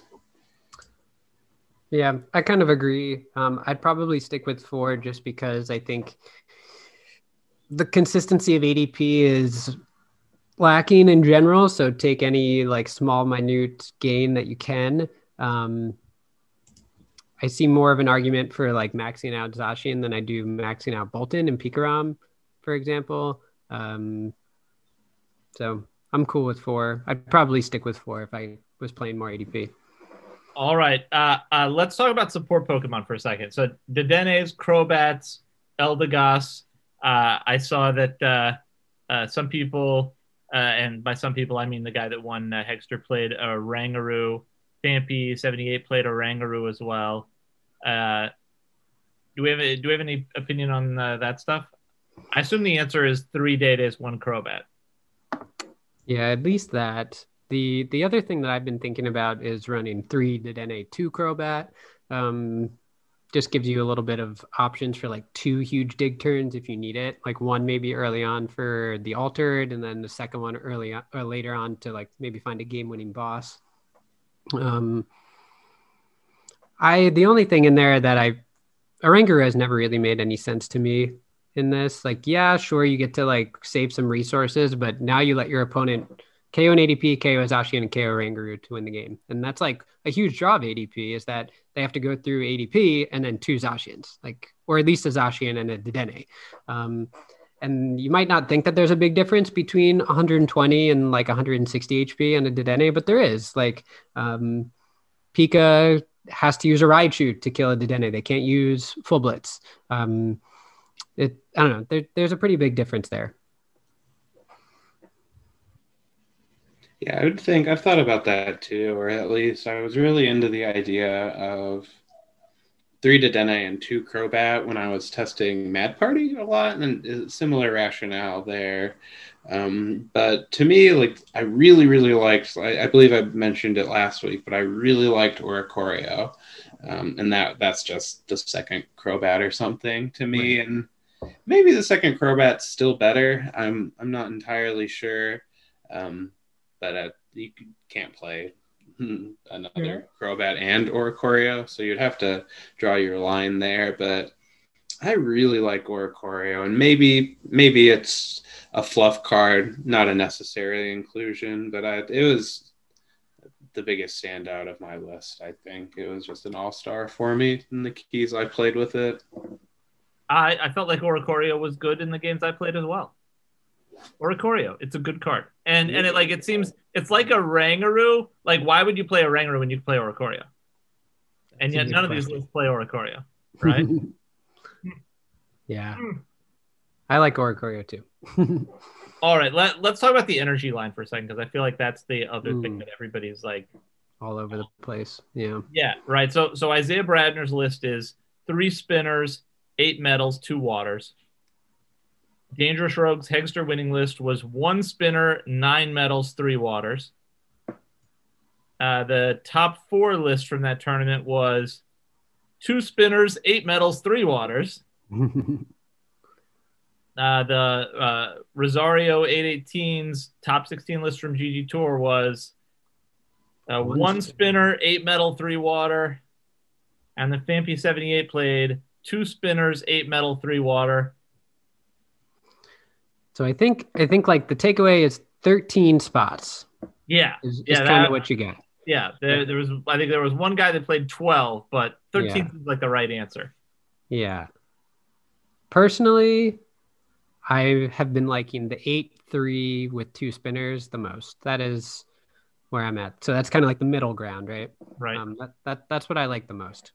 C: Yeah, I kind of agree. Um, I'd probably stick with four just because I think the consistency of A D P is lacking in general. So take any like small, minute gain that you can. Um, I see more of an argument for like maxing out Zacian than I do maxing out Bolton and Pikaram, for example. Um, so I'm cool with four. I'd probably stick with four if I was playing more A D P.
A: All right. Uh, uh, let's talk about support Pokemon for a second. So Dedennes, Crobats, Eldegoss. Uh, I saw that uh, uh, some people, uh, and by some people I mean the guy that won uh, Hexter played a Rangaroo. Stampy seventy-eight played a Rangaroo as well. Uh, do we have a, do we have any opinion on uh, that stuff? I assume the answer is three Dedes, one Crobat.
C: Yeah, at least that. The the other thing that I've been thinking about is running three Dedenne, two Crobat. Um, just gives you a little bit of options for like two huge dig turns if you need it. Like one maybe early on for the altered, and then the second one early on, or later on to like maybe find a game winning boss. Um, I the only thing in there that I Oranguru has never really made any sense to me in this. Like, yeah, sure, you get to like save some resources, but now you let your opponent K O an A D P, K O Zacian, and K O Rangaroo to win the game. And that's like a huge draw of A D P is that they have to go through A D P and then two Zacians, like, or at least a Zacian and a Dedenne. Um, and you might not think that there's a big difference between one hundred twenty and like one hundred sixty H P and a Dedenne, but there is. Like, um, Pika has to use a Raichu to kill a Dedenne. They can't use Full Blitz. Um, it, I don't know. There, there's a pretty big difference there.
D: Yeah, I would think I've thought about that too, or at least I was really into the idea of three Dedenne and two Crobat when I was testing Mad Party a lot, and similar rationale there. Um, but to me, like, I really, really liked, I, I believe I mentioned it last week, but I really liked Oricorio. Um, and that that's just the second Crobat or something to me. Right. And maybe the second Crobat's still better. I'm I'm not entirely sure. Um, but uh, you can't play another yeah. Crobat and Oricorio, so you'd have to draw your line there. But I really like Oricorio, and maybe maybe it's a fluff card, not a necessary inclusion, but I, it was the biggest standout of my list. I think it was just an all-star for me in the keys I played with it.
A: I, I felt like Oricorio was good in the games I played as well. Oricorio, it's a good card, and and it like it seems it's like a Rangaroo. Like, why would you play a Rangaroo when you play Oricorio? And
C: That's a
A: yet
C: good
A: none of these
C: question.
A: lists play Oricorio, right?
C: Yeah.
A: Hmm.
C: I like Oricorio too.
A: All right, let, let's talk about the energy line for a second, because I feel like that's the other thing
C: Mm.
A: that everybody's like,
C: All over the place. Yeah.
A: yeah, right. So so Isaiah Bradner's list is three spinners, eight metals, two waters. Dangerous Rogues Hegster winning list was one spinner, nine metals, three waters. Uh, the top four list from that tournament was two spinners, eight metals, three waters. Uh, the uh, Rosario eight eighteens top sixteen list from G G Tour was uh, one, one spinner, eight metal, three water. And the Fampi seventy-eight played two spinners, eight metal, three water.
C: So I think I think like the takeaway is thirteen spots.
A: Yeah,
C: Is,
A: yeah,
C: is kind
A: that,
C: of what you get.
A: Yeah, there, there was. I think there was one guy that played twelve, but thirteen
C: Yeah.
A: is like the right answer.
C: Yeah. Personally, I have been liking the eight three with two spinners the most. That is where I'm at. So that's kind of like the middle ground, right?
A: Right.
C: Um, that, that that's what I like the most.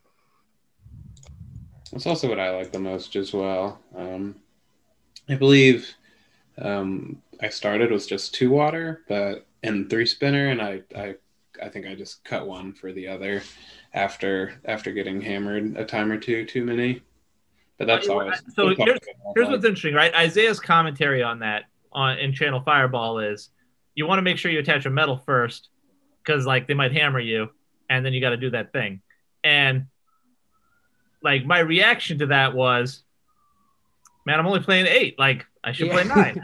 D: That's also what I like the most as well. Um, I believe um, I started with just two water, but and three spinner, and I, I I think I just cut one for the other after after getting hammered a time or two too many. But that's
A: Uh,
D: always
A: so
D: that's
A: here's,
D: always
A: here's
D: like.
A: what's interesting, right? Isaiah's commentary on that on in Channel Fireball is you want to make sure you attach a metal first, because like they might hammer you, and then you got to do that thing. And like my reaction to that was, man, I'm only playing eight. Like I should
C: Yeah.
A: play nine.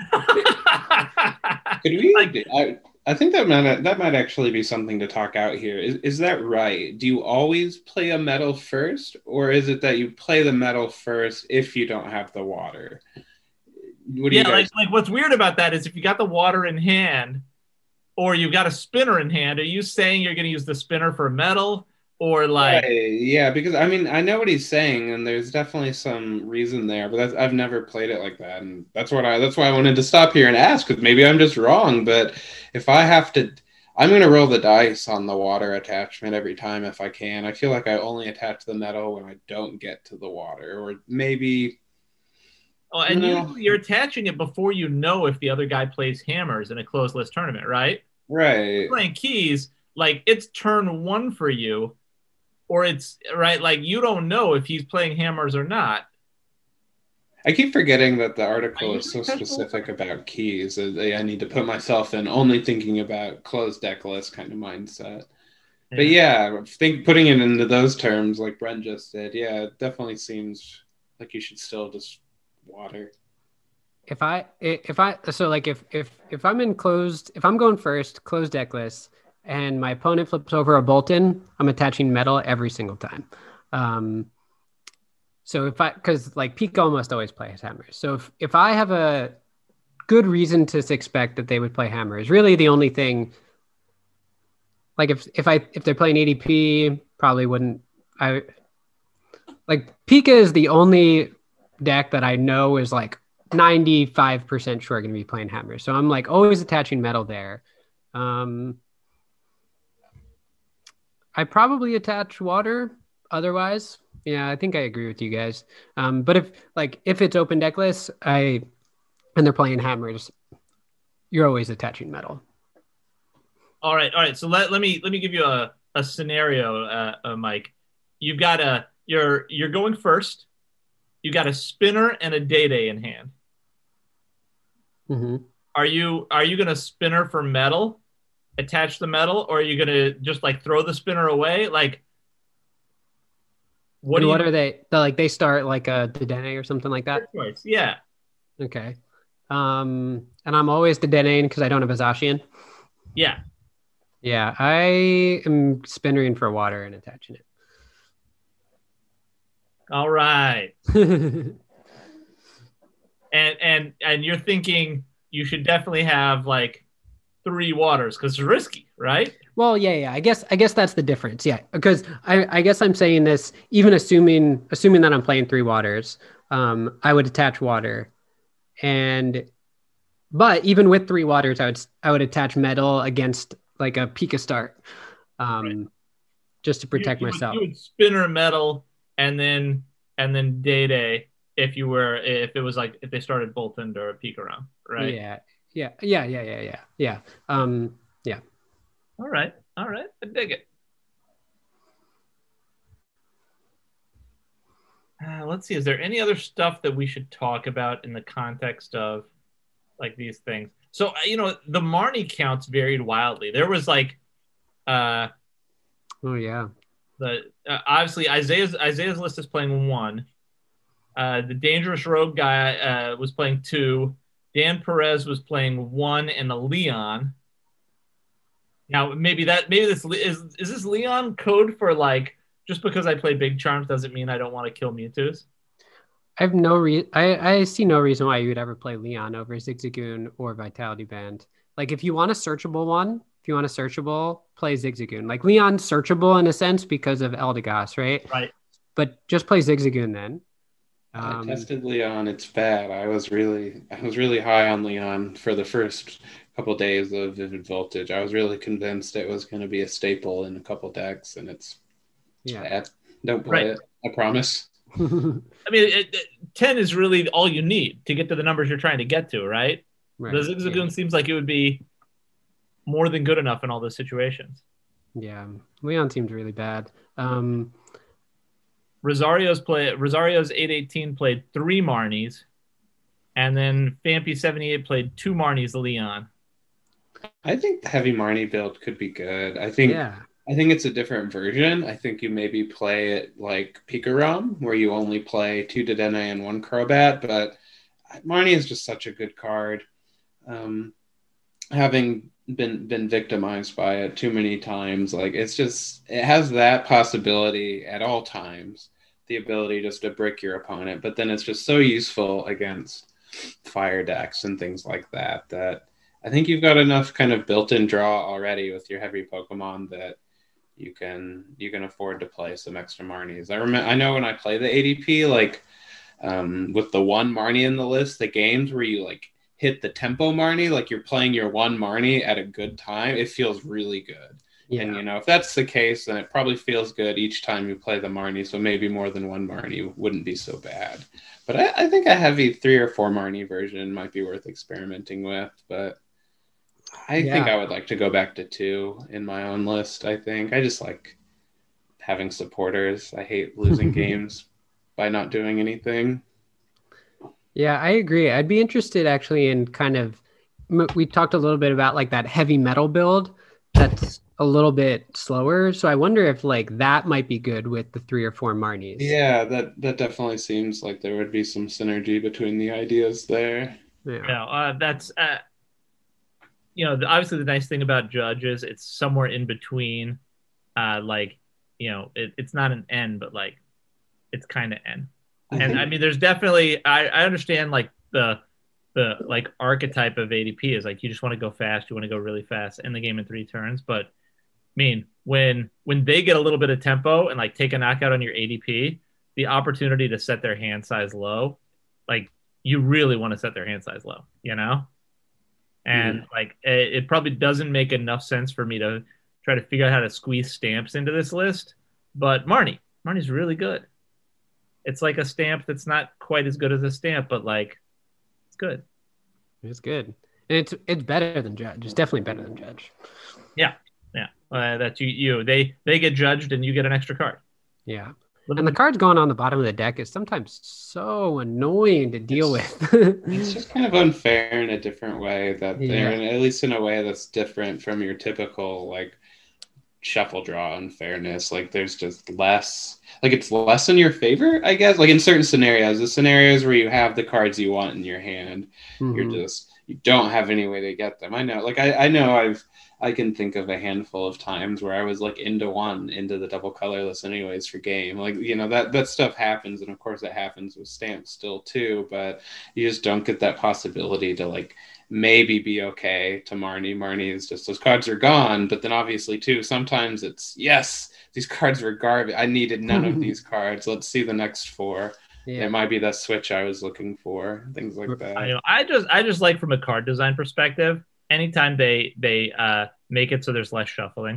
D: Could we?
A: Like-
D: I, I think that might that might actually be something to talk out here. Is is that right? Do you always play a metal first, or is it that you play the metal first if you don't have the water? What do
A: yeah,
D: you guys?
A: like like what's weird about that is if you got the water in hand, or you've got a spinner in hand, are you saying you're going to use the spinner for metal, or like?
D: Right, yeah, because I mean I know what he's saying, and there's definitely some reason there, but that's, I've never played it like that, and that's what I that's why I wanted to stop here and ask, because maybe I'm just wrong. But if I have to, I'm going to roll the dice on the water attachment every time if I can. I feel like I only attach the metal when I don't get to the water, or maybe.
A: Oh, and
D: No.
A: usually you're attaching it before you know if the other guy plays hammers in a closed list tournament, right?
D: Right.
A: Playing keys, like it's turn one for you, or it's right, like you don't know if he's playing hammers or not.
D: I keep forgetting that the article
A: Are you
D: is so
A: successful?
D: specific about keys. that I need to put myself in only thinking about closed deck list kind of mindset. But yeah, think putting it into those terms, like Brent just did, yeah, it definitely seems like you should still just water.
C: If I if I so like if if if I'm in closed if I'm going first closed deck list and my opponent flips over a Bolton, I'm attaching metal every single time. Um, so if I because like Pico almost always plays hammers. So if if I have a good reason to expect that they would play hammers, really the only thing. Like if if I if they're playing A D P, probably wouldn't I like Pika is the only deck that I know is like ninety-five percent sure going to be playing hammers. So I'm like always attaching metal there. Um, I probably attach water otherwise. Yeah, I think I agree with you guys. Um, but if like if it's open deck list, I and they're playing hammers, you're always attaching metal.
A: All right, all right. So let, let me let me give you a, a scenario, uh, uh, Mike. You've got a you're you're going first. You got a spinner and a day day in hand.
C: Mm-hmm.
A: Are you are you gonna spinner for metal, attach the metal, or are you gonna just like throw the spinner away? Like, what,
C: and
A: do
C: what
A: you,
C: are they? They're like they start like a Dedenne or something like that.
A: your choice? Yeah.
C: Okay. Um, and I'm always Dedenne because I don't have a Zacian.
A: Yeah.
C: Yeah, I am spinnering for water and attaching
A: All right.
C: it.
A: And and and you're thinking you should definitely have like three waters because it's risky, right?
C: Well, yeah, yeah. I guess I guess that's the difference. Yeah, because I, I guess I'm saying this even assuming assuming that I'm playing three waters, um, I would attach water, and but even with three waters, I would I would attach metal against like a Pika start. Um,
A: Right.
C: just to
A: You,
C: protect
A: you would,
C: myself.
A: you would spinner metal and then and then day day if you were if it was like if they started Boltund or a Pikarom, right?
C: Yeah, yeah, yeah, yeah, yeah, yeah, yeah. Um, yeah.
A: All right, all right, I dig it. Uh, let's see. Is there any other stuff that we should talk about in the context of like these things? So uh, you know, the Marnie counts varied wildly. There was like, uh,
C: Oh yeah.
A: the uh, obviously Isaiah's Isaiah's list is playing one. Uh, the Dangerous Rogue guy uh, was playing two. Dan Perez was playing one and a Leon. Now maybe that maybe this is is this Leon code for like just because I play Big Charms doesn't mean I don't want to kill Mewtwo's.
C: I have no re- I, I see no reason why you would ever play Leon over Zigzagoon or Vitality Band. Like if you want a searchable one, if you want a searchable, play Zigzagoon. Like Leon's searchable in a sense because of Eldegoss, right?
A: Right.
C: But just play Zigzagoon then.
D: I
C: Um,
D: tested Leon. It's bad. I was really, I was really high on Leon for the first couple days of Vivid Voltage. I was really convinced it was going to be a staple in a couple decks, and it's
C: yeah.
D: bad. Don't play
A: Right.
D: it. I promise.
A: I mean, it, it, ten is really all you need to get to the numbers you're trying to get to, right?
C: Right.
A: The Zigzagoon
C: Yeah.
A: seems like it would be more than good enough in all those situations.
C: Yeah. Leon seems really bad. Um,
A: Rosario's play Rosario's eight eighteen played three Marnies, and then Fampy seventy-eight played two Marnies Leon.
D: I think the heavy Marnie build could be good. I think
C: yeah.
D: I think it's a different version. I think you maybe play it like Pikarom, where you only play two Dedenne and one Crobat, but Marnie is just such a good card. Um, having been been victimized by it too many times, like it's just it has that possibility at all times, the ability just to brick your opponent, but then it's just so useful against fire decks and things like that that I think you've got enough kind of built-in draw already with your heavy Pokemon that you can you can afford to play some extra Marnies. I remember I know when I play the A D P, like um, with the one Marnie in the list, the games where you like hit the tempo Marnie, like you're playing your one Marnie at a good time, it feels really good.
C: Yeah.
D: And you know, if that's the case, then it probably feels good each time you play the Marnie. So maybe more than one Marnie wouldn't be so bad. But I, I think a heavy three or four Marnie version might be worth experimenting with. But I
C: Yeah.
D: think I would like to go back to two in my own list. I think I just like having supporters. I hate losing games by not doing anything.
C: Yeah, I agree. I'd be interested actually in kind of, m- we talked a little bit about like that heavy metal build that's a little bit slower. So I wonder if like that might be good with the three or four Marnies.
D: Yeah, that that definitely seems like there would be some synergy between the ideas there.
C: Yeah.
A: You know, uh, that's uh, you know, the, obviously the nice thing about Judge is it's somewhere in between, uh, like you know, it, it's not an N, but like it's kind of N. And I mean, there's definitely I, I understand like the the like archetype of A D P is like you just want to go fast, you want to go really fast, end the game in three turns. But I mean, when when they get a little bit of tempo and like take a knockout on your A D P, the opportunity to set their hand size low, like you really want to set their hand size low, you know? And
D: Mhm.
A: like it, it probably doesn't make enough sense for me to try to figure out how to squeeze stamps into this list. But Marnie, Marnie's really good. It's like a stamp that's not quite as good as a stamp, but like it's good.
C: It's good. And it's it's better than Judge. It's definitely better than Judge.
A: Yeah, yeah. Uh, that you you they they get judged and you get an extra card.
C: Yeah.
A: Live
C: And the
A: in-
C: cards going on the bottom of the deck is sometimes so annoying to deal with.
D: It's just kind of unfair in a different way that they're at least in a way that's different from your typical like shuffle draw unfairness. Like there's just less, like it's less in your favor, I guess. Like in certain scenarios, the scenarios where you have the cards you want in your hand, you're
C: Mhm.
D: just you don't have any way to get them. I know, like I, I know I've I can think of a handful of times where I was like into one, into the double colorless anyways for game. Like, you know, that, that stuff happens. And of course it happens with stamps still too, but you just don't get that possibility to like maybe be okay to Marnie. Marnie is just, those cards are gone. But then obviously too, sometimes it's, yes, these cards were garbage. I needed none of these cards. Let's see the next four.
C: Yeah.
D: It might be that switch I was looking for, things like that.
A: I, know, I just I just like from a card design perspective, anytime they they uh, make it so there's less shuffling,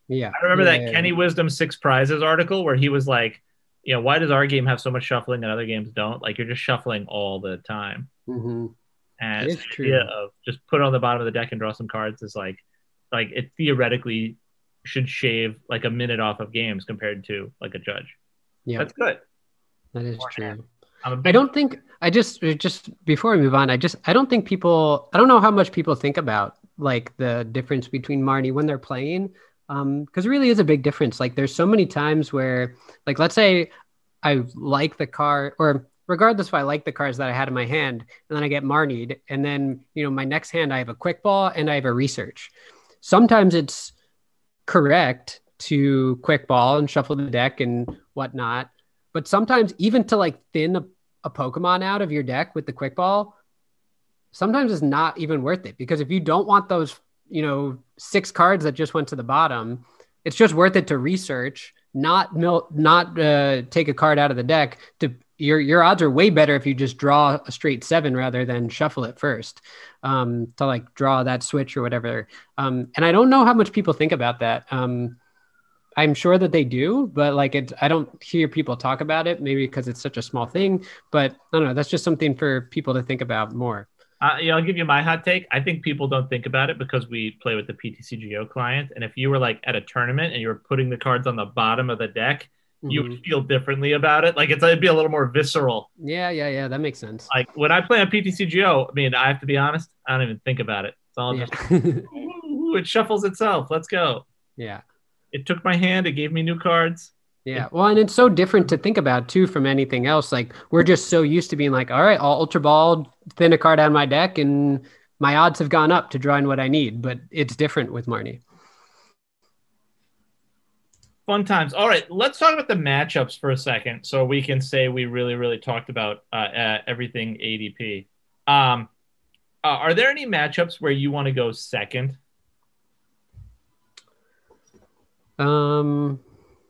C: Yeah.
A: I remember
C: yeah,
A: that
C: yeah,
A: Kenny
C: yeah.
A: Wisdom Six Prizes article where he was like, you know, why does our game have so much shuffling and other games don't? Like, you're just shuffling all the time.
C: Mhm.
A: And
C: It
A: so
C: is
A: the idea
C: true.
A: of just put it on the bottom of the deck and draw some cards is like, like it theoretically should shave like a minute off of games compared to like a judge.
C: Yep,
A: That's good.
C: that is
A: More hand.
C: true.
A: I'm a
C: I
A: big
C: don't think I just just before we move on, I just I don't think people I don't know how much people think about like the difference between Marnie when they're playing. Um, because it really is a big difference. Like there's so many times where like let's say I like the card or regardless if I like the cards that I had in my hand, and then I get Marnied, and then you know, my next hand I have a quick ball and I have a research. Sometimes it's correct to quick ball and shuffle the deck and whatnot. But sometimes even to like thin a, a Pokemon out of your deck with the quick ball, sometimes it's not even worth it because if you don't want those, you know, six cards that just went to the bottom, it's just worth it to research, not mil- not uh, take a card out of the deck. To your your odds are way better if you just draw a straight seven rather than shuffle it first um, to like draw that switch or whatever. Um, and I don't know how much people think about that. Um, I'm sure that they do, but like it, I don't hear people talk about it. Maybe because it's such a small thing, but I don't know. That's just something for people to think about more.
A: Uh, yeah, I'll give you my hot take. I think people don't think about it because we play with the P T C G O client. And if you were like at a tournament and you were putting the cards on the bottom of the deck, you
C: Mhm.
A: would feel differently about it. Like it's, it'd be a little more visceral.
C: Yeah, yeah, yeah. That makes sense.
A: Like when I play on P T C G O, I mean, I have to be honest, I don't even think about it. It's all
C: Yeah,
A: just, ooh, it shuffles itself. Let's go.
C: yeah,
A: It took my hand. It gave me new cards.
C: yeah. Well, and it's so different to think about too from anything else. Like we're just so used to being like, all right, I'll ultra ball, thin a card out of my deck, and my odds have gone up to drawing what I need. But it's different with Marnie.
A: Fun times. All right, let's talk about the matchups for a second, so we can say we really, really talked about uh, uh, everything A D P. Um, uh, are there any matchups where you want to go second?
C: Um.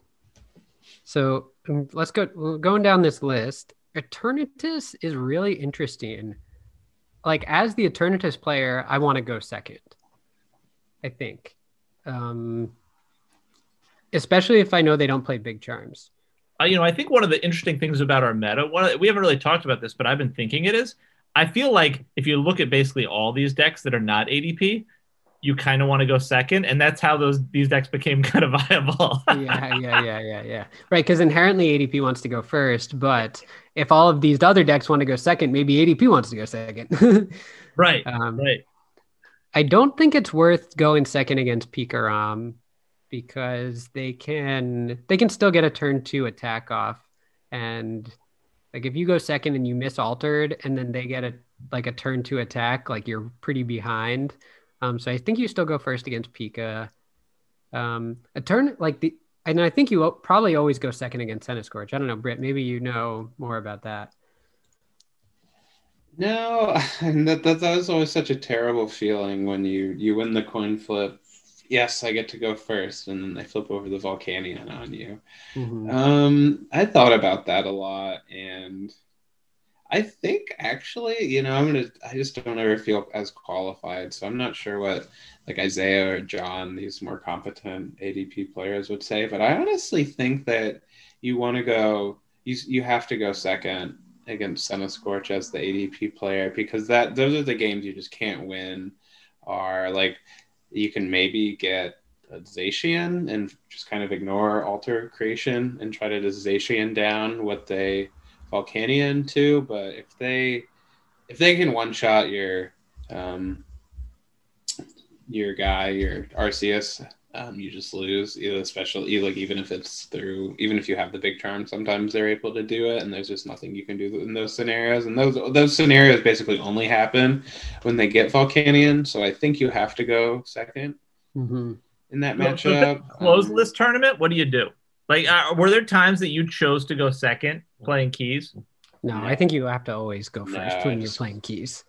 C: So um, let's go going down this list. Eternatus is really interesting. Like as the Eternatus player, I want to go second. I think, um, especially if I know they don't play big charms.
A: Uh, you know, I think one of the interesting things about our meta, one of the, we haven't really talked about this, but I've been thinking it is. I feel like if you look at basically all these decks that are not A D P, you kind of want to go second, and that's how those these decks became kind of viable.
C: Yeah, yeah, yeah, yeah, yeah. Right, because inherently A D P wants to go first, but if all of these other decks want to go second, maybe A D P wants to go second.
A: Right,
C: um,
A: right.
C: I don't think it's worth going second against Pikarom because they can they can still get a turn two attack off, and like if you go second and you miss altered, and then they get a like a turn two attack, like you're pretty behind. Um, so I think you still go first against Pika. Um, a turn like the and I think you o- probably always go second against Centiskorch. I don't know, Britt. Maybe you know more about that.
D: No, and that, that that was always such a terrible feeling when you you win the coin flip. Yes, I get to go first, and then they flip over the Volcanion on you.
C: Mhm.
D: Um, I thought about that a lot, and I think actually, you know, I'm gonna. I just don't ever feel as qualified, so I'm not sure what like Isaiah or John, these more competent A D P players, would say. But I honestly think that you want to go. You you have to go second against Centiskorch as the A D P player because that those are the games you just can't win. Are like you can maybe get a Zacian and just kind of ignore alter creation and try to just Zacian down what they Volcanion too, but if they if they can one shot your um your guy, your Arceus, um, you just lose. Either special like even if it's through even if you have the big charm, sometimes they're able to do it and there's just nothing you can do in those scenarios. And those those scenarios basically only happen when they get Volcanion. So I think you have to go second
C: Mhm.
D: in that
A: So, so if
D: matchup.
A: it's a closed
D: Um,
A: list tournament, what do you do? Like, uh, were there times that you chose to go second playing keys?
C: No,
D: No.
C: I think you have to always go first
D: No,
C: when
D: I
C: you're
D: just-
C: playing keys.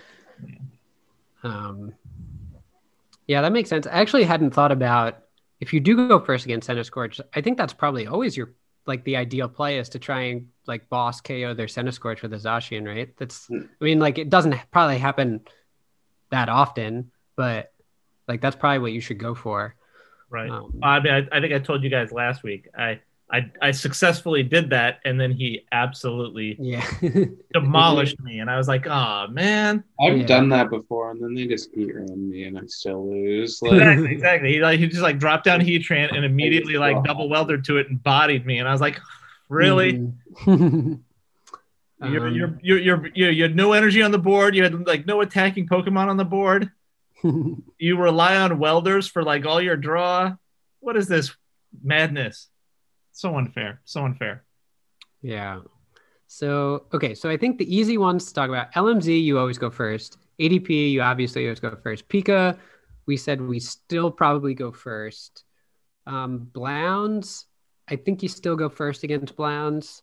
C: Um, yeah, that makes sense. I actually hadn't thought about if you do go first against Centiskorch. I think that's probably always your like the ideal play is to try and like boss K O their Centiskorch with a Zacian, right? That's
D: Mm.
C: I mean, like it doesn't probably happen that often, but like that's probably what you should go for.
A: Right.
C: Um,
A: I mean, I, I think I told you guys last week. I, I I successfully did that, and then he absolutely
C: yeah.
A: demolished me, and I was like, "Oh man!"
D: I've
C: Yeah.
D: done that before, and then they just heat ram me, and I still lose. Like,
A: Exactly, exactly. He like he just like dropped down Heatran and immediately like
D: Wow.
A: double weldered to it and bodied me, and I was like, "Really?
C: Mhm.
A: You're,
C: Um,
A: you're you're you're you you had no energy on the board. You had like no attacking Pokemon on the board. You rely on welders for like all your draw. What is this madness? So unfair. So unfair."
C: yeah. So, okay. So I think the easy ones to talk about L M Z, you always go first. A D P, you obviously always go first. Pika, we said we still probably go first. Um, Blounds, I think you still go first against Blounds.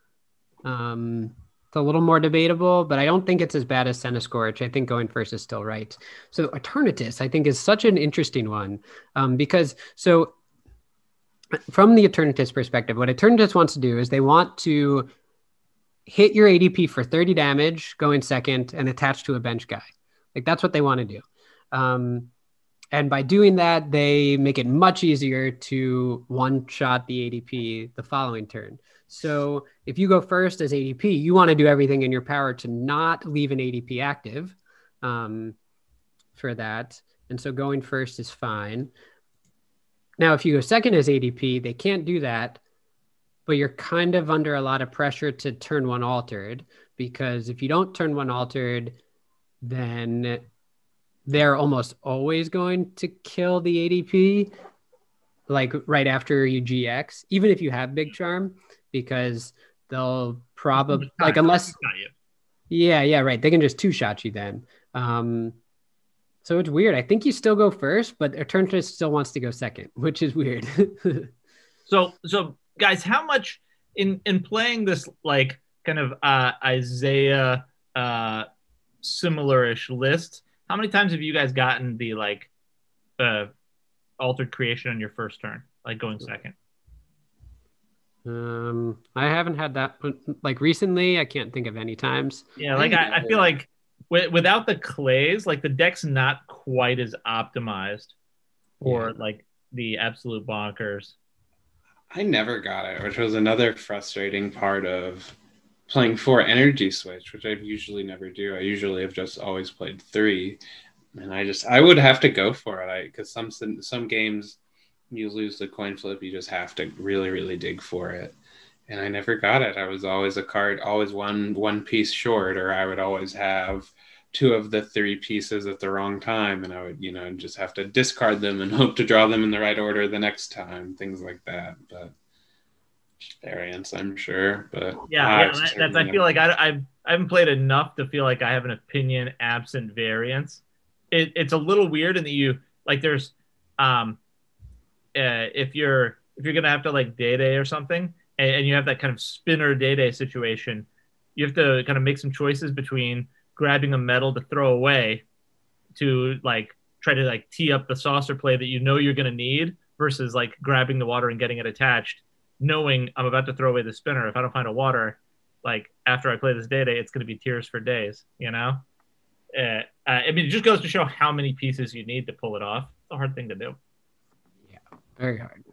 C: Um, it's a little more debatable, but I don't think it's as bad as Centiskorch. I think going first is still right. So Eternatus, I think, is such an interesting one um, because so from the Eternatus perspective, what Eternatus wants to do is they want to hit your A D P for thirty damage, go in second, and attach to a bench guy. Like that's what they want to do. Um, and by doing that, they make it much easier to one-shot the A D P the following turn. So if you go first as A D P, you want to do everything in your power to not leave an A D P active um, for that. And so going first is fine. Now, if you go second as A D P, they can't do that, but you're kind of under a lot of pressure to turn one altered, because if you don't turn one altered, then they're almost always going to kill the A D P, like right after you G X, even if you have Big Charm, because they'll probably, like, unless, yeah, yeah, right. They can just two-shot you then. Um, so it's weird. I think you still go first, but Eternatus still wants to go second, which is weird.
A: So, so guys, how much in in playing this like kind of uh, Isaiah uh, similar-ish list? How many times have you guys gotten the like uh, altered creation on your first turn, like going second?
C: Um, I haven't had that like recently. I can't think of any times.
A: Yeah, like I, I feel like w- without the clays, like the deck's not quite as optimized for
C: Yeah.
A: like the absolute bonkers.
D: I never got it, which was another frustrating part of playing four energy switch, which I usually never do. I usually have just always played three, and I just I would have to go for it. I because some some games you lose the coin flip, you just have to really really dig for it, and I never got it. I was always a card, always one one piece short, or I would always have two of the three pieces at the wrong time, and I would, you know, just have to discard them and hope to draw them in the right order the next time, things like that. But variance, I'm sure. But
A: Yeah,
D: I
A: yeah that, that's. I feel like I, I've I haven't played enough to feel like I have an opinion absent variance. It, it's a little weird in that you like there's, um, uh, if you're if you're gonna have to like day day or something, and, and you have that kind of spinner day day situation, you have to kind of make some choices between grabbing a metal to throw away to like try to like tee up the saucer play that you know you're going to need versus like grabbing the water and getting it attached, knowing I'm about to throw away the spinner. If I don't find a water, like after I play this day day, it's going to be tears for days, you know? Uh, uh, I mean, it just goes to show how many pieces you need to pull it off. It's a hard thing to do.
C: Yeah, very hard.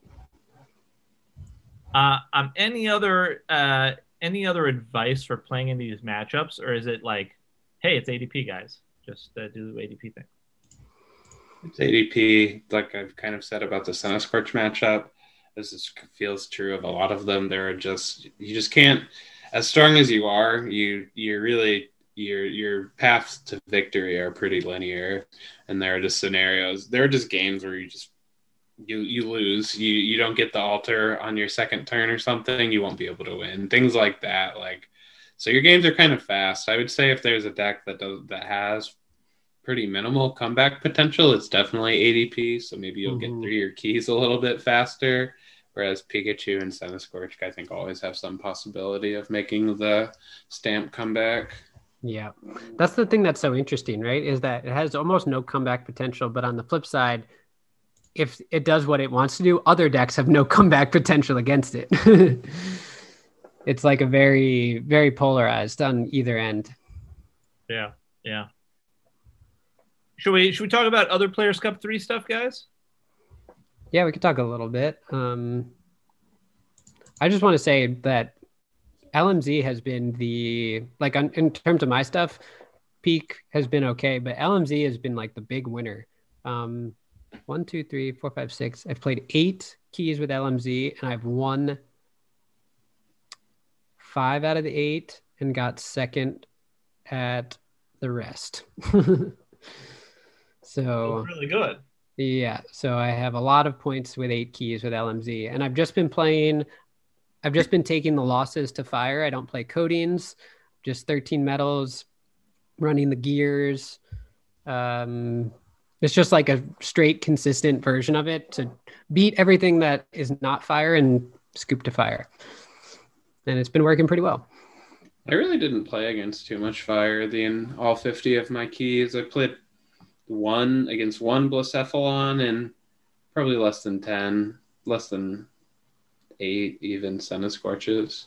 A: Uh, um, any other uh, any other advice for playing in these matchups, or is it like, hey, it's A D P, guys, just uh, do the A D P thing?
D: It's A D P, like I've kind of said about the Centiskorch matchup. This is, feels true of a lot of them. There are just you just can't, as strong as you are, you you're really your your paths to victory are pretty linear, and there are just scenarios. There are just games where you just you you lose. You you don't get the altar on your second turn or something. You won't be able to win. Things like that. Like so, your games are kind of fast. I would say if there's a deck that does that has pretty minimal comeback potential, it's definitely A D P. So maybe you'll
C: Mhm.
D: get through your keys a little bit faster. Whereas Pikachu and Centiskorch, I think, always have some possibility of making the stamp comeback.
C: Yeah, that's the thing that's so interesting, right? Is that it has almost no comeback potential, but on the flip side, if it does what it wants to do, other decks have no comeback potential against it. It's like a very, very polarized on either end.
A: Yeah, yeah. Should we should we talk about other Players Cup three stuff, guys?
C: Yeah, we could talk a little bit. Um, I just want to say that L M Z has been the like on, in terms of my stuff, Peak has been okay, but L M Z has been like the big winner. Um, one, two, three, four, five, six. I've played eight keys with L M Z, and I've won five out of the eight and got second at the rest. So
A: Really good.
C: yeah, so I have a lot of points with eight keys with L M Z, and I've just been playing. I've just been taking the losses to fire. I don't play coatings, just thirteen metals, running the gears. Um, it's just like a straight, consistent version of it to beat everything that is not fire and scoop to fire. And it's been working pretty well.
D: I really didn't play against too much fire in all fifty of my keys. I played one against one Blacephalon and probably less than ten, less than eight even Centiskorches.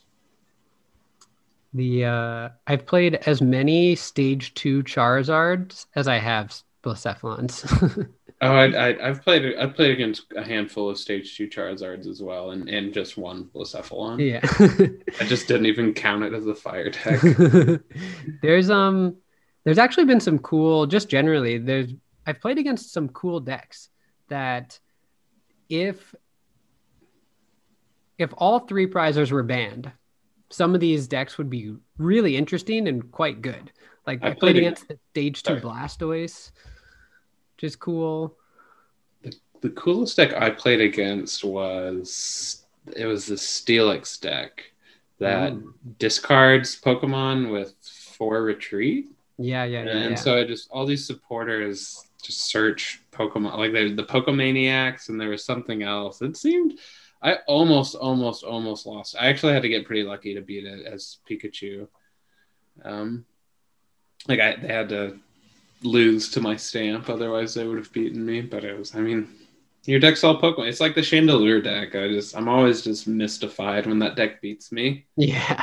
C: The uh, I've played as many stage two Charizards as I have Blacephalons.
D: Oh, I, I, I've played I've played against a handful of stage two Charizards as well, and, and just one Blacephalon.
C: Yeah,
D: I just didn't even count it as a fire deck.
C: there's um, there's actually been some cool. Just generally, there's I've played against some cool decks that if if all three prizers were banned, some of these decks would be really interesting and quite good. Like I, I played, played against the stage two Blastoise, which is cool.
D: The, the coolest deck I played against was it was the Steelix deck that mm. discards Pokemon with four retreat.
C: Yeah, yeah, yeah.
D: And
C: yeah.
D: so I just all these supporters just search Pokemon, like the the Pokemaniacs, and there was something else. It seemed I almost, almost, almost lost. I actually had to get pretty lucky to beat it as Pikachu. Um, like I they had to lose to my stamp, otherwise they would have beaten me. But it was, I mean, your deck's all Pokemon. It's like the Chandelure deck. I just, I'm always just mystified when that deck beats me.
C: Yeah,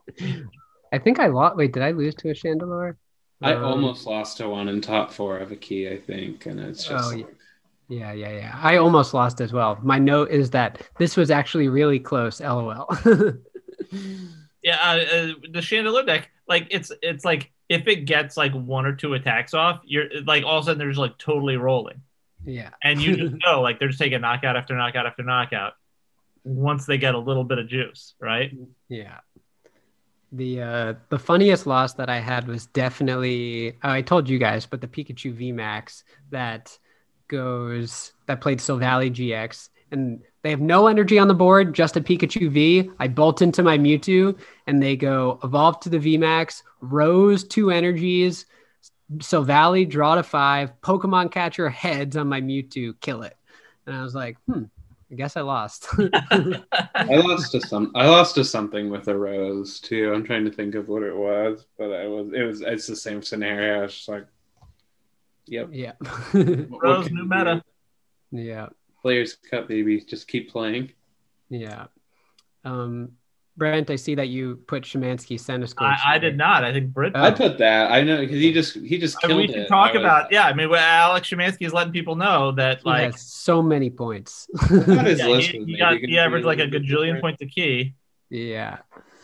C: I think I lost. Wait, did I lose to a Chandelure?
D: I
C: um,
D: almost lost to one in top four of a key, I think, and it's just.
C: Oh, yeah. Yeah, yeah, yeah. I almost lost as well. My note is that this was actually really close. LOL.
A: Yeah, uh, uh, the Chandelure deck, like it's it's like if it gets like one or two attacks off, you're like all of a sudden they're just like totally rolling.
C: Yeah,
A: and you just know like they're just taking knockout after knockout after knockout once they get a little bit of juice, right?
C: Yeah. The uh, the funniest loss that I had was definitely oh, I told you guys, but the Pikachu V MAX that. goes that played Silvally G X, and they have no energy on the board, just a Pikachu V. I bolt into my Mewtwo, and they go evolve to the V MAX, Rose two energies, Silvally draw to five, Pokemon Catcher heads on my Mewtwo, kill it. And I was like, hmm, I guess I lost.
D: I lost to some. I lost to something with a Rose too. I'm trying to think of what it was, but I was. It was. It's the same scenario. I was just like. Yep.
C: Yeah.
A: Rose new meta.
C: Yeah.
D: Players Cup, baby. Just keep playing.
C: Yeah. Um, Brent, I see that you put Shemansky Centiskorch.
A: I, I did not. I think Britt.
D: I put that. I know because he just he just killed
A: we
D: it.
A: should talk
D: was,
A: about yeah. I mean, well, Alex Shemansky is letting people know that
C: he
A: like
C: has so many points.
D: Not his
A: yeah,
D: list
A: he,
D: was
A: he
D: maybe
A: got
D: gonna
A: he averaged
D: be
A: like a
D: little bit
A: gajillion
D: different.
A: points a key.
C: Yeah.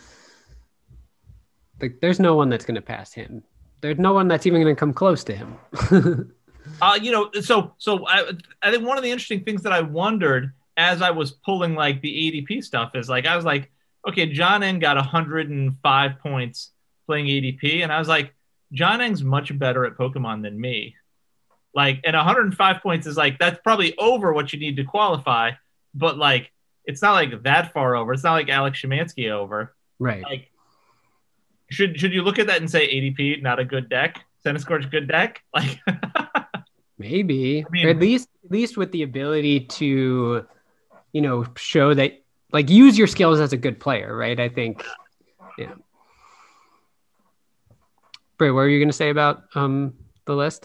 C: Like, there's no one that's going to pass him. There's no one that's even going to come close to him.
A: Uh, you know, so so I I think one of the interesting things that I wondered as I was pulling like the A D P stuff is like I was like, okay, John N got one hundred five points playing A D P, and I was like, John N's much better at Pokemon than me. Like, and one hundred five points is like that's probably over what you need to qualify, but like it's not like that far over. It's not like Alex Shemansky over.
C: Right.
A: Like, should should you look at that and say A D P not a good deck? Centiskorch good deck? Like.
C: Maybe,
A: I mean,
C: or at least, at least with the ability to, you know, show that, like, use your skills as a good player, right? I think, yeah. Bray, what were you going to say about um the list?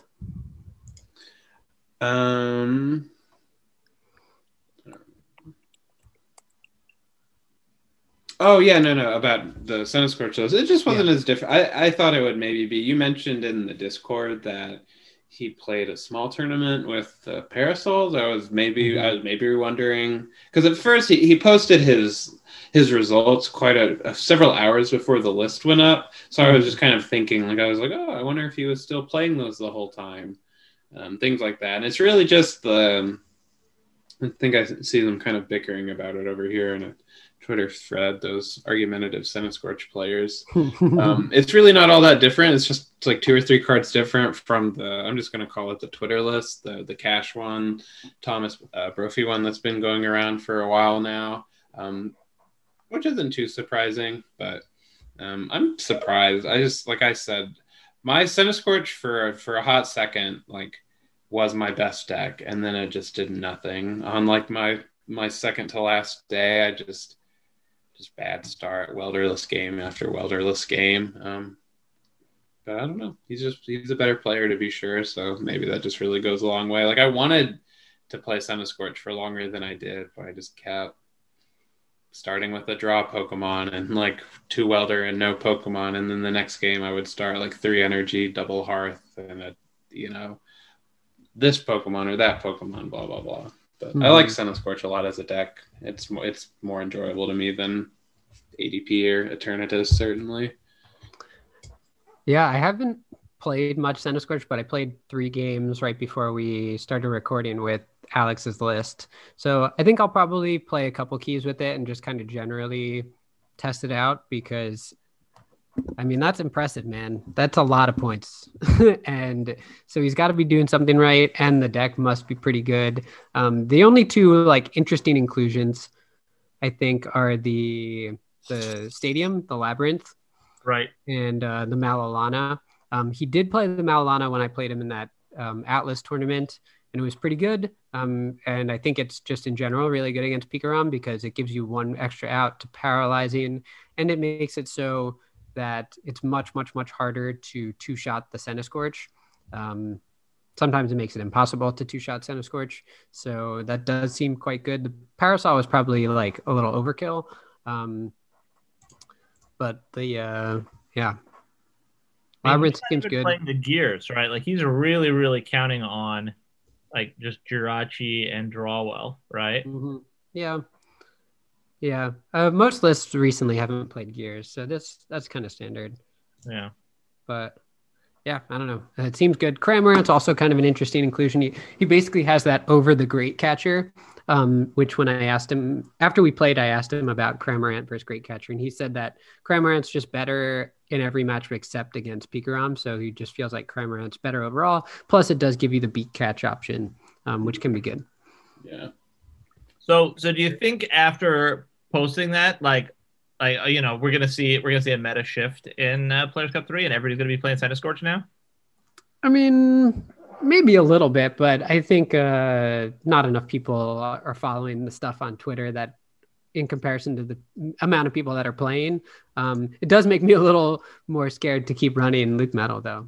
D: Um. Oh yeah, no, no, about the Centiskorch list. It just wasn't
C: Yeah.
D: as different. I, I thought it would maybe be. You mentioned in the Discord that he played a small tournament with the Parasols. I was maybe mm-hmm. I was maybe wondering because at first he, he posted his his results quite a, a several hours before the list went up. So I was just kind of thinking, like I was like, oh, I wonder if he was still playing those the whole time, um, things like that. And it's really just the I think I see them kind of bickering about it over here in a Twitter thread, those argumentative Centiskorch players. um, it's really not all that different. It's just it's like two or three cards different from the, I'm just going to call it the Twitter list, the the Cash one, Thomas uh, Brophy one that's been going around for a while now, um, which isn't too surprising, but um, I'm surprised. I just, like I said, my Centiskorch for, for a hot second, like, was my best deck, and then it just did nothing. On like my my second to last day, I just just bad start, welderless game after welderless game. Um, but I don't know. He's just he's a better player to be sure. So maybe that just really goes a long way. Like I wanted to play Centiskorch for longer than I did, but I just kept starting with a draw Pokemon and like two welder and no Pokemon, and then the next game I would start like three energy, double hearth, and a you know. this Pokemon or that Pokemon, blah, blah, blah. But mm-hmm. I like Centiskorch a lot as a deck. It's more, it's more enjoyable to me than A D P or Eternatus, certainly.
C: Yeah, I haven't played much Centiskorch, but I played three games right before we started recording with Alex's list. So I think I'll probably play a couple keys with it and just kind of generally test it out because I mean, that's impressive, man. That's a lot of points. And so he's got to be doing something right, and the deck must be pretty good. Um, the only two, like, interesting inclusions, I think, are the the Stadium, the Labyrinth,
A: right,
C: and uh, the Malalana. Um, he did play the Malalana when I played him in that um, Atlas tournament, and it was pretty good. Um, and I think it's just, in general, really good against Pikarom because it gives you one extra out to paralyzing, and it makes it so that it's much, much, much harder to two-shot the Centiskorch. Um, sometimes it makes it impossible to two-shot Centiskorch. So that does seem quite good. The Parasol was probably like a little overkill. Um, but the, uh, yeah. Labyrinth seems good.
A: Playing the gears, right? Like he's really, really counting on like just Jirachi and Drawwell, right?
C: Mm-hmm. Yeah. Yeah, uh, most lists recently haven't played Gears, so this that's kind of standard.
A: Yeah,
C: but yeah, I don't know. It seems good. Cramorant's also kind of an interesting inclusion. He he basically has that over the Great Catcher, um, which when I asked him after we played, I asked him about Cramorant versus Great Catcher, and he said that Cramorant's just better in every match except against Pikarom. So he just feels like Cramorant's better overall. Plus, it does give you the beat catch option, um, which can be good.
D: Yeah.
A: So, so do you think after posting that, like, like you know, we're gonna see we're gonna see a meta shift in uh, Players Cup three, and everybody's gonna be playing Centiskorch now?
C: I mean, maybe a little bit, but I think uh, not enough people are following the stuff on Twitter that, in comparison to the amount of people that are playing, um, it does make me a little more scared to keep running Luke Metal, though.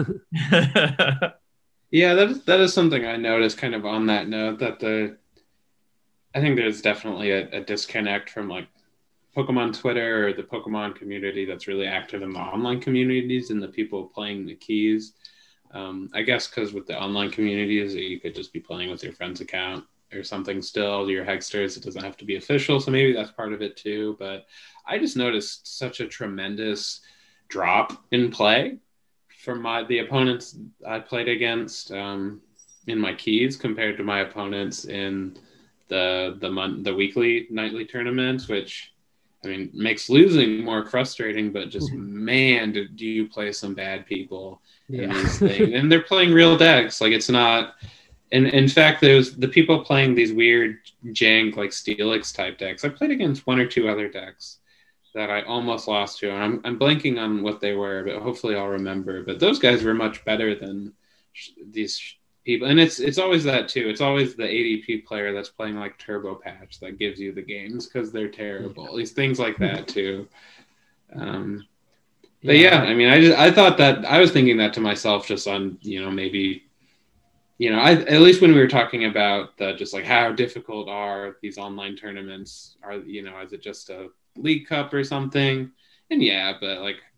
D: Yeah, that is, that is something I noticed. Kind of on that note, that the I think there's definitely a, a disconnect from like Pokemon Twitter or the Pokemon community that's really active in the online communities and the people playing the keys. Um, I guess because with the online communities, you could just be playing with your friend's account or something still, your Hexters. It doesn't have to be official, so maybe that's part of it too. But I just noticed such a tremendous drop in play from my the opponents I played against um, in my keys compared to my opponents in the the month the weekly nightly tournaments, which I mean makes losing more frustrating, but just mm-hmm. man do, do you play some bad people yeah. in these things. And they're playing real decks, like it's not and in fact there's the people playing these weird jank like Steelix type decks. I played against one or two other decks that I almost lost to, and I'm, I'm blanking on what they were, but hopefully I'll remember. But those guys were much better than sh- these sh- people, and it's it's always that too. It's always the A D P player that's playing like Turbo Patch that gives you the games because they're terrible. These things like that too. Um, but yeah. yeah, I mean, I just I thought that I was thinking that to myself just on you know maybe, you know, I at least when we were talking about the just like how difficult are these online tournaments? Are you know is it just a League Cup or something? And yeah, but like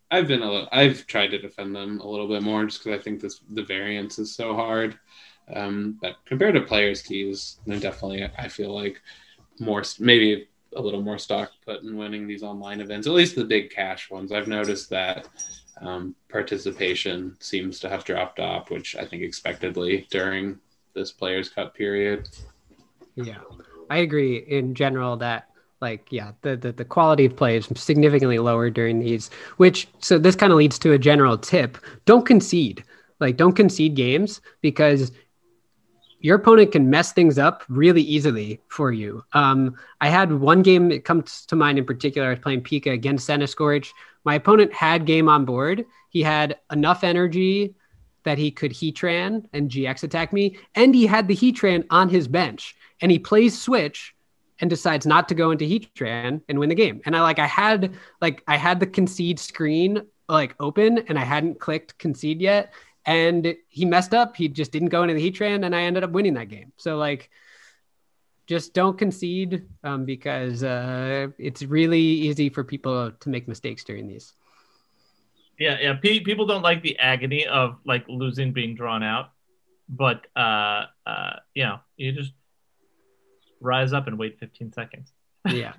D: I've been a little, I've tried to defend them a little bit more just because I think this the variance is so hard. Um, but compared to players' keys, they're definitely, I feel like, more, maybe a little more stock put in winning these online events, at least the big cash ones. I've noticed that um, participation seems to have dropped off, which I think expectedly during this Players' Cup period.
C: Yeah, I agree in general that, like, yeah, the, the, the quality of play is significantly lower during these, which, so this kind of leads to a general tip. Don't concede. Like, don't concede games because your opponent can mess things up really easily for you. Um, I had one game that comes to mind in particular. I was playing Pika against Senescorch. My opponent had game on board. He had enough energy that he could Heatran and G X attack me, and he had the Heatran on his bench, and he plays Switch and decides not to go into Heatran and win the game. And I like I had like I had the concede screen like open, and I hadn't clicked concede yet. And he messed up. He just didn't go into the Heatran, and I ended up winning that game. So, like, just don't concede um, because uh, it's really easy for people to make mistakes during these.
A: Yeah, yeah. P- people don't like the agony of, like, losing being drawn out. But, uh, uh, you know, you just rise up and wait fifteen seconds.
C: Yeah.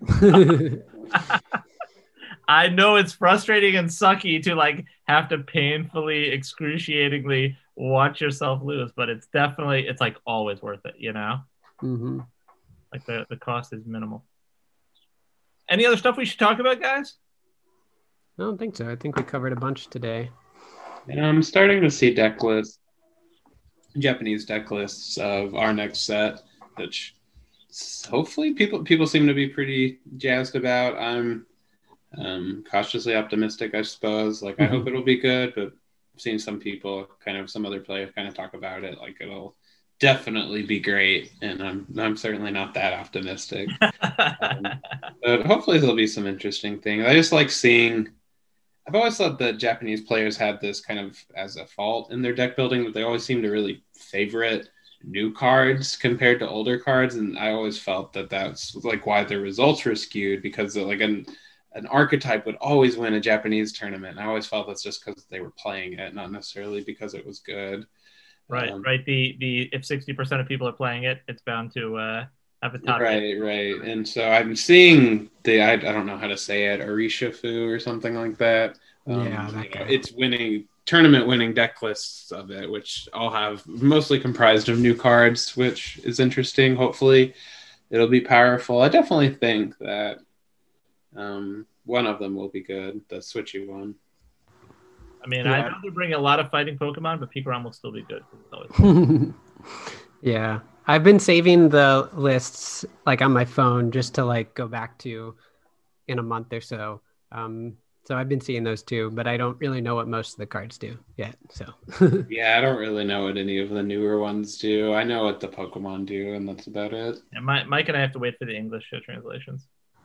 A: I know it's frustrating and sucky to like have to painfully, excruciatingly watch yourself lose, but it's definitely, it's like always worth it, you know?
C: Mm-hmm.
A: Like the, the cost is minimal. Any other stuff we should talk about, guys?
C: I don't think so. I think we covered a bunch today.
D: And I'm starting to see deck lists, Japanese deck lists of our next set, which hopefully people people seem to be pretty jazzed about. I'm Um, cautiously optimistic, I suppose. Like, I mm-hmm. hope it'll be good, but I've seen some people, kind of some other players, kind of talk about it like it'll definitely be great, and I'm I'm certainly not that optimistic. um, but hopefully there'll be some interesting things. I just like seeing. I've always thought that Japanese players had this kind of as a fault in their deck building, that they always seem to really favorite new cards compared to older cards, and I always felt that that's like why their results were skewed, because like an an archetype would always win a Japanese tournament. And I always felt that's just because they were playing it, not necessarily because it was good.
A: Right, um, right. The the if sixty percent of people are playing it, it's bound to uh, have a top.
D: Right,
A: hit.
D: right. And so I'm seeing the, I, I don't know how to say it, Orishifu or something like that. Um,
C: yeah, that
D: you know, it's winning, tournament winning deck lists of it, which all have mostly comprised of new cards, which is interesting. Hopefully it'll be powerful. I definitely think that Um, one of them will be good, the Switchy one.
A: I mean, yeah. I'd rather bring a lot of fighting Pokemon, but Pikarom will still be good.
C: Yeah, I've been saving the lists like on my phone just to like go back to in a month or so. Um, so I've been seeing those too, but I don't really know what most of the cards do yet. So
D: yeah, I don't really know what any of the newer ones do. I know what the Pokemon do, and that's about it.
A: Yeah, my, Mike and I have to wait for the English translations.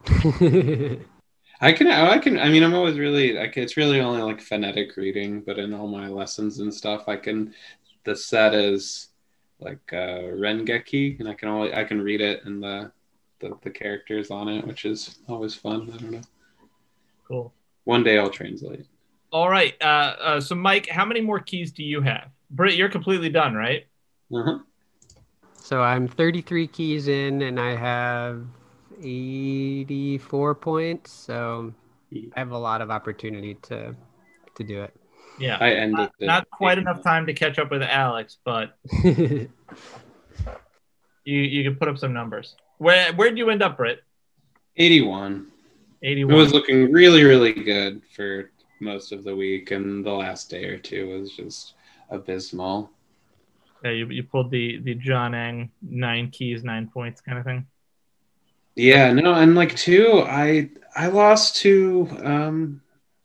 D: I can, I can, I mean, I'm always really, like, it's really only like phonetic reading, but in all my lessons and stuff, I can, the set is like uh, Rengeki, and I can only, I can read it and the, the, the characters on it, which is always fun. I don't know.
A: Cool.
D: One day I'll translate.
A: All right. Uh, uh, so Mike, how many more keys do you have? Britt, you're completely done, right?
D: Uh-huh.
C: So I'm thirty-three keys in, and I have eighty-four points, so I have a lot of opportunity to to do it.
A: Yeah,
D: I ended
A: not, not quite enough time to catch up with Alex, but you you can put up some numbers. Where where did you end up, Britt?
D: eighty-one.
A: eighty-one.
D: It was looking really, really good for most of the week, and the last day or two was just abysmal.
A: Yeah, you you pulled the the John Ang nine keys, nine points kind of thing.
D: Yeah, no, and like too, I I lost to um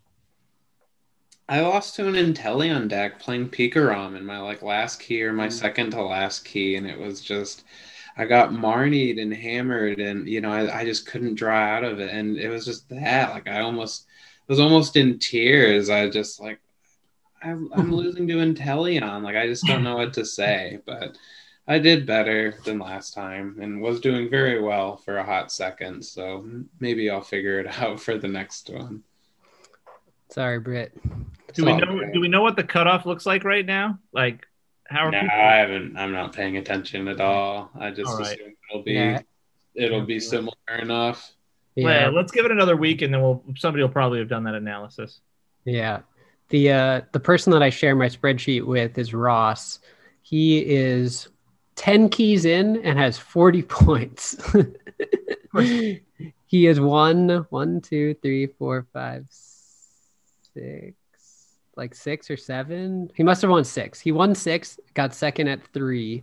D: I lost to an Inteleon deck playing Pikarom in my like last key or my mm. second to last key, and it was just I got Marnied and hammered, and you know I, I just couldn't draw out of it, and it was just that like I almost was almost in tears. I just like I'm, I'm losing to Inteleon, like I just don't know what to say, but I did better than last time and was doing very well for a hot second, so maybe I'll figure it out for the next one.
C: Sorry, Britt.
A: Do we
D: all
A: know?
D: good.
A: Do we know what the cutoff looks like right now? Like, how are
D: No,
A: people?
D: I haven't. I'm not paying attention at all. I just
A: All right.
D: assume it'll be
C: Yeah.
D: it'll be similar enough.
A: Yeah.
C: Yeah,
A: Let's give it another week, and then we'll somebody will probably have done that analysis.
C: yeah. The uh, the person that I share my spreadsheet with is Ross. He is ten keys in and has forty points. He has won one, two, three, four, five, six, like six or seven. He must have won six. He won six, got second at three.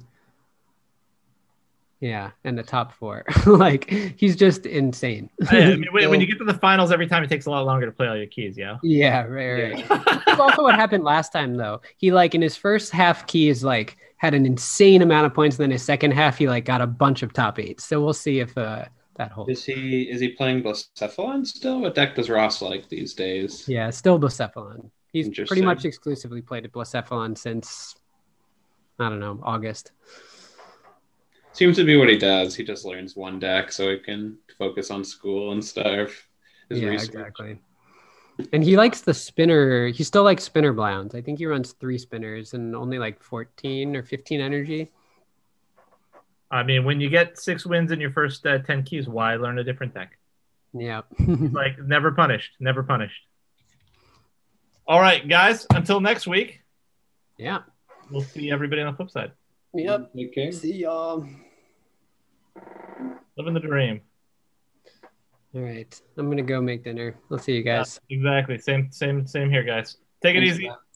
C: Yeah, and the top four. Like, he's just insane.
A: I mean, when, when you get to the finals, every time it takes a lot longer to play all your keys. Yeah.
C: Yeah, right, right.
D: Yeah.
C: That's also what happened last time, though. He, like, in his first half keys, like, had an insane amount of points. And then his second half, he, like, got a bunch of top eights. So we'll see if uh, that holds.
D: Is he is he playing Blacephalon still? What deck does Ross like these days?
C: Yeah, still Blacephalon. He's pretty
D: Interesting.
C: much exclusively played at Blacephalon since, I don't know, August.
D: Seems to be what he does. He just learns one deck so he can focus on school and stuff. His
C: Yeah,
D: research.
C: exactly. And he likes the spinner. He still likes spinner blounds. I think he runs three spinners and only like fourteen or fifteen energy.
A: I mean, when you get six wins in your first uh, ten keys, why learn a different deck?
C: Yeah.
A: Like, never punished, never punished. All right, guys. Until next week,
C: Yeah.
A: we'll see everybody on the flip side.
C: Yep.
D: Okay.
C: See y'all.
A: Living the dream.
C: All right. I'm going to go make dinner. I'll see you guys.
A: Exactly. Same, same, same here, guys. Take it
D: Thanks,
A: easy.
D: Matt.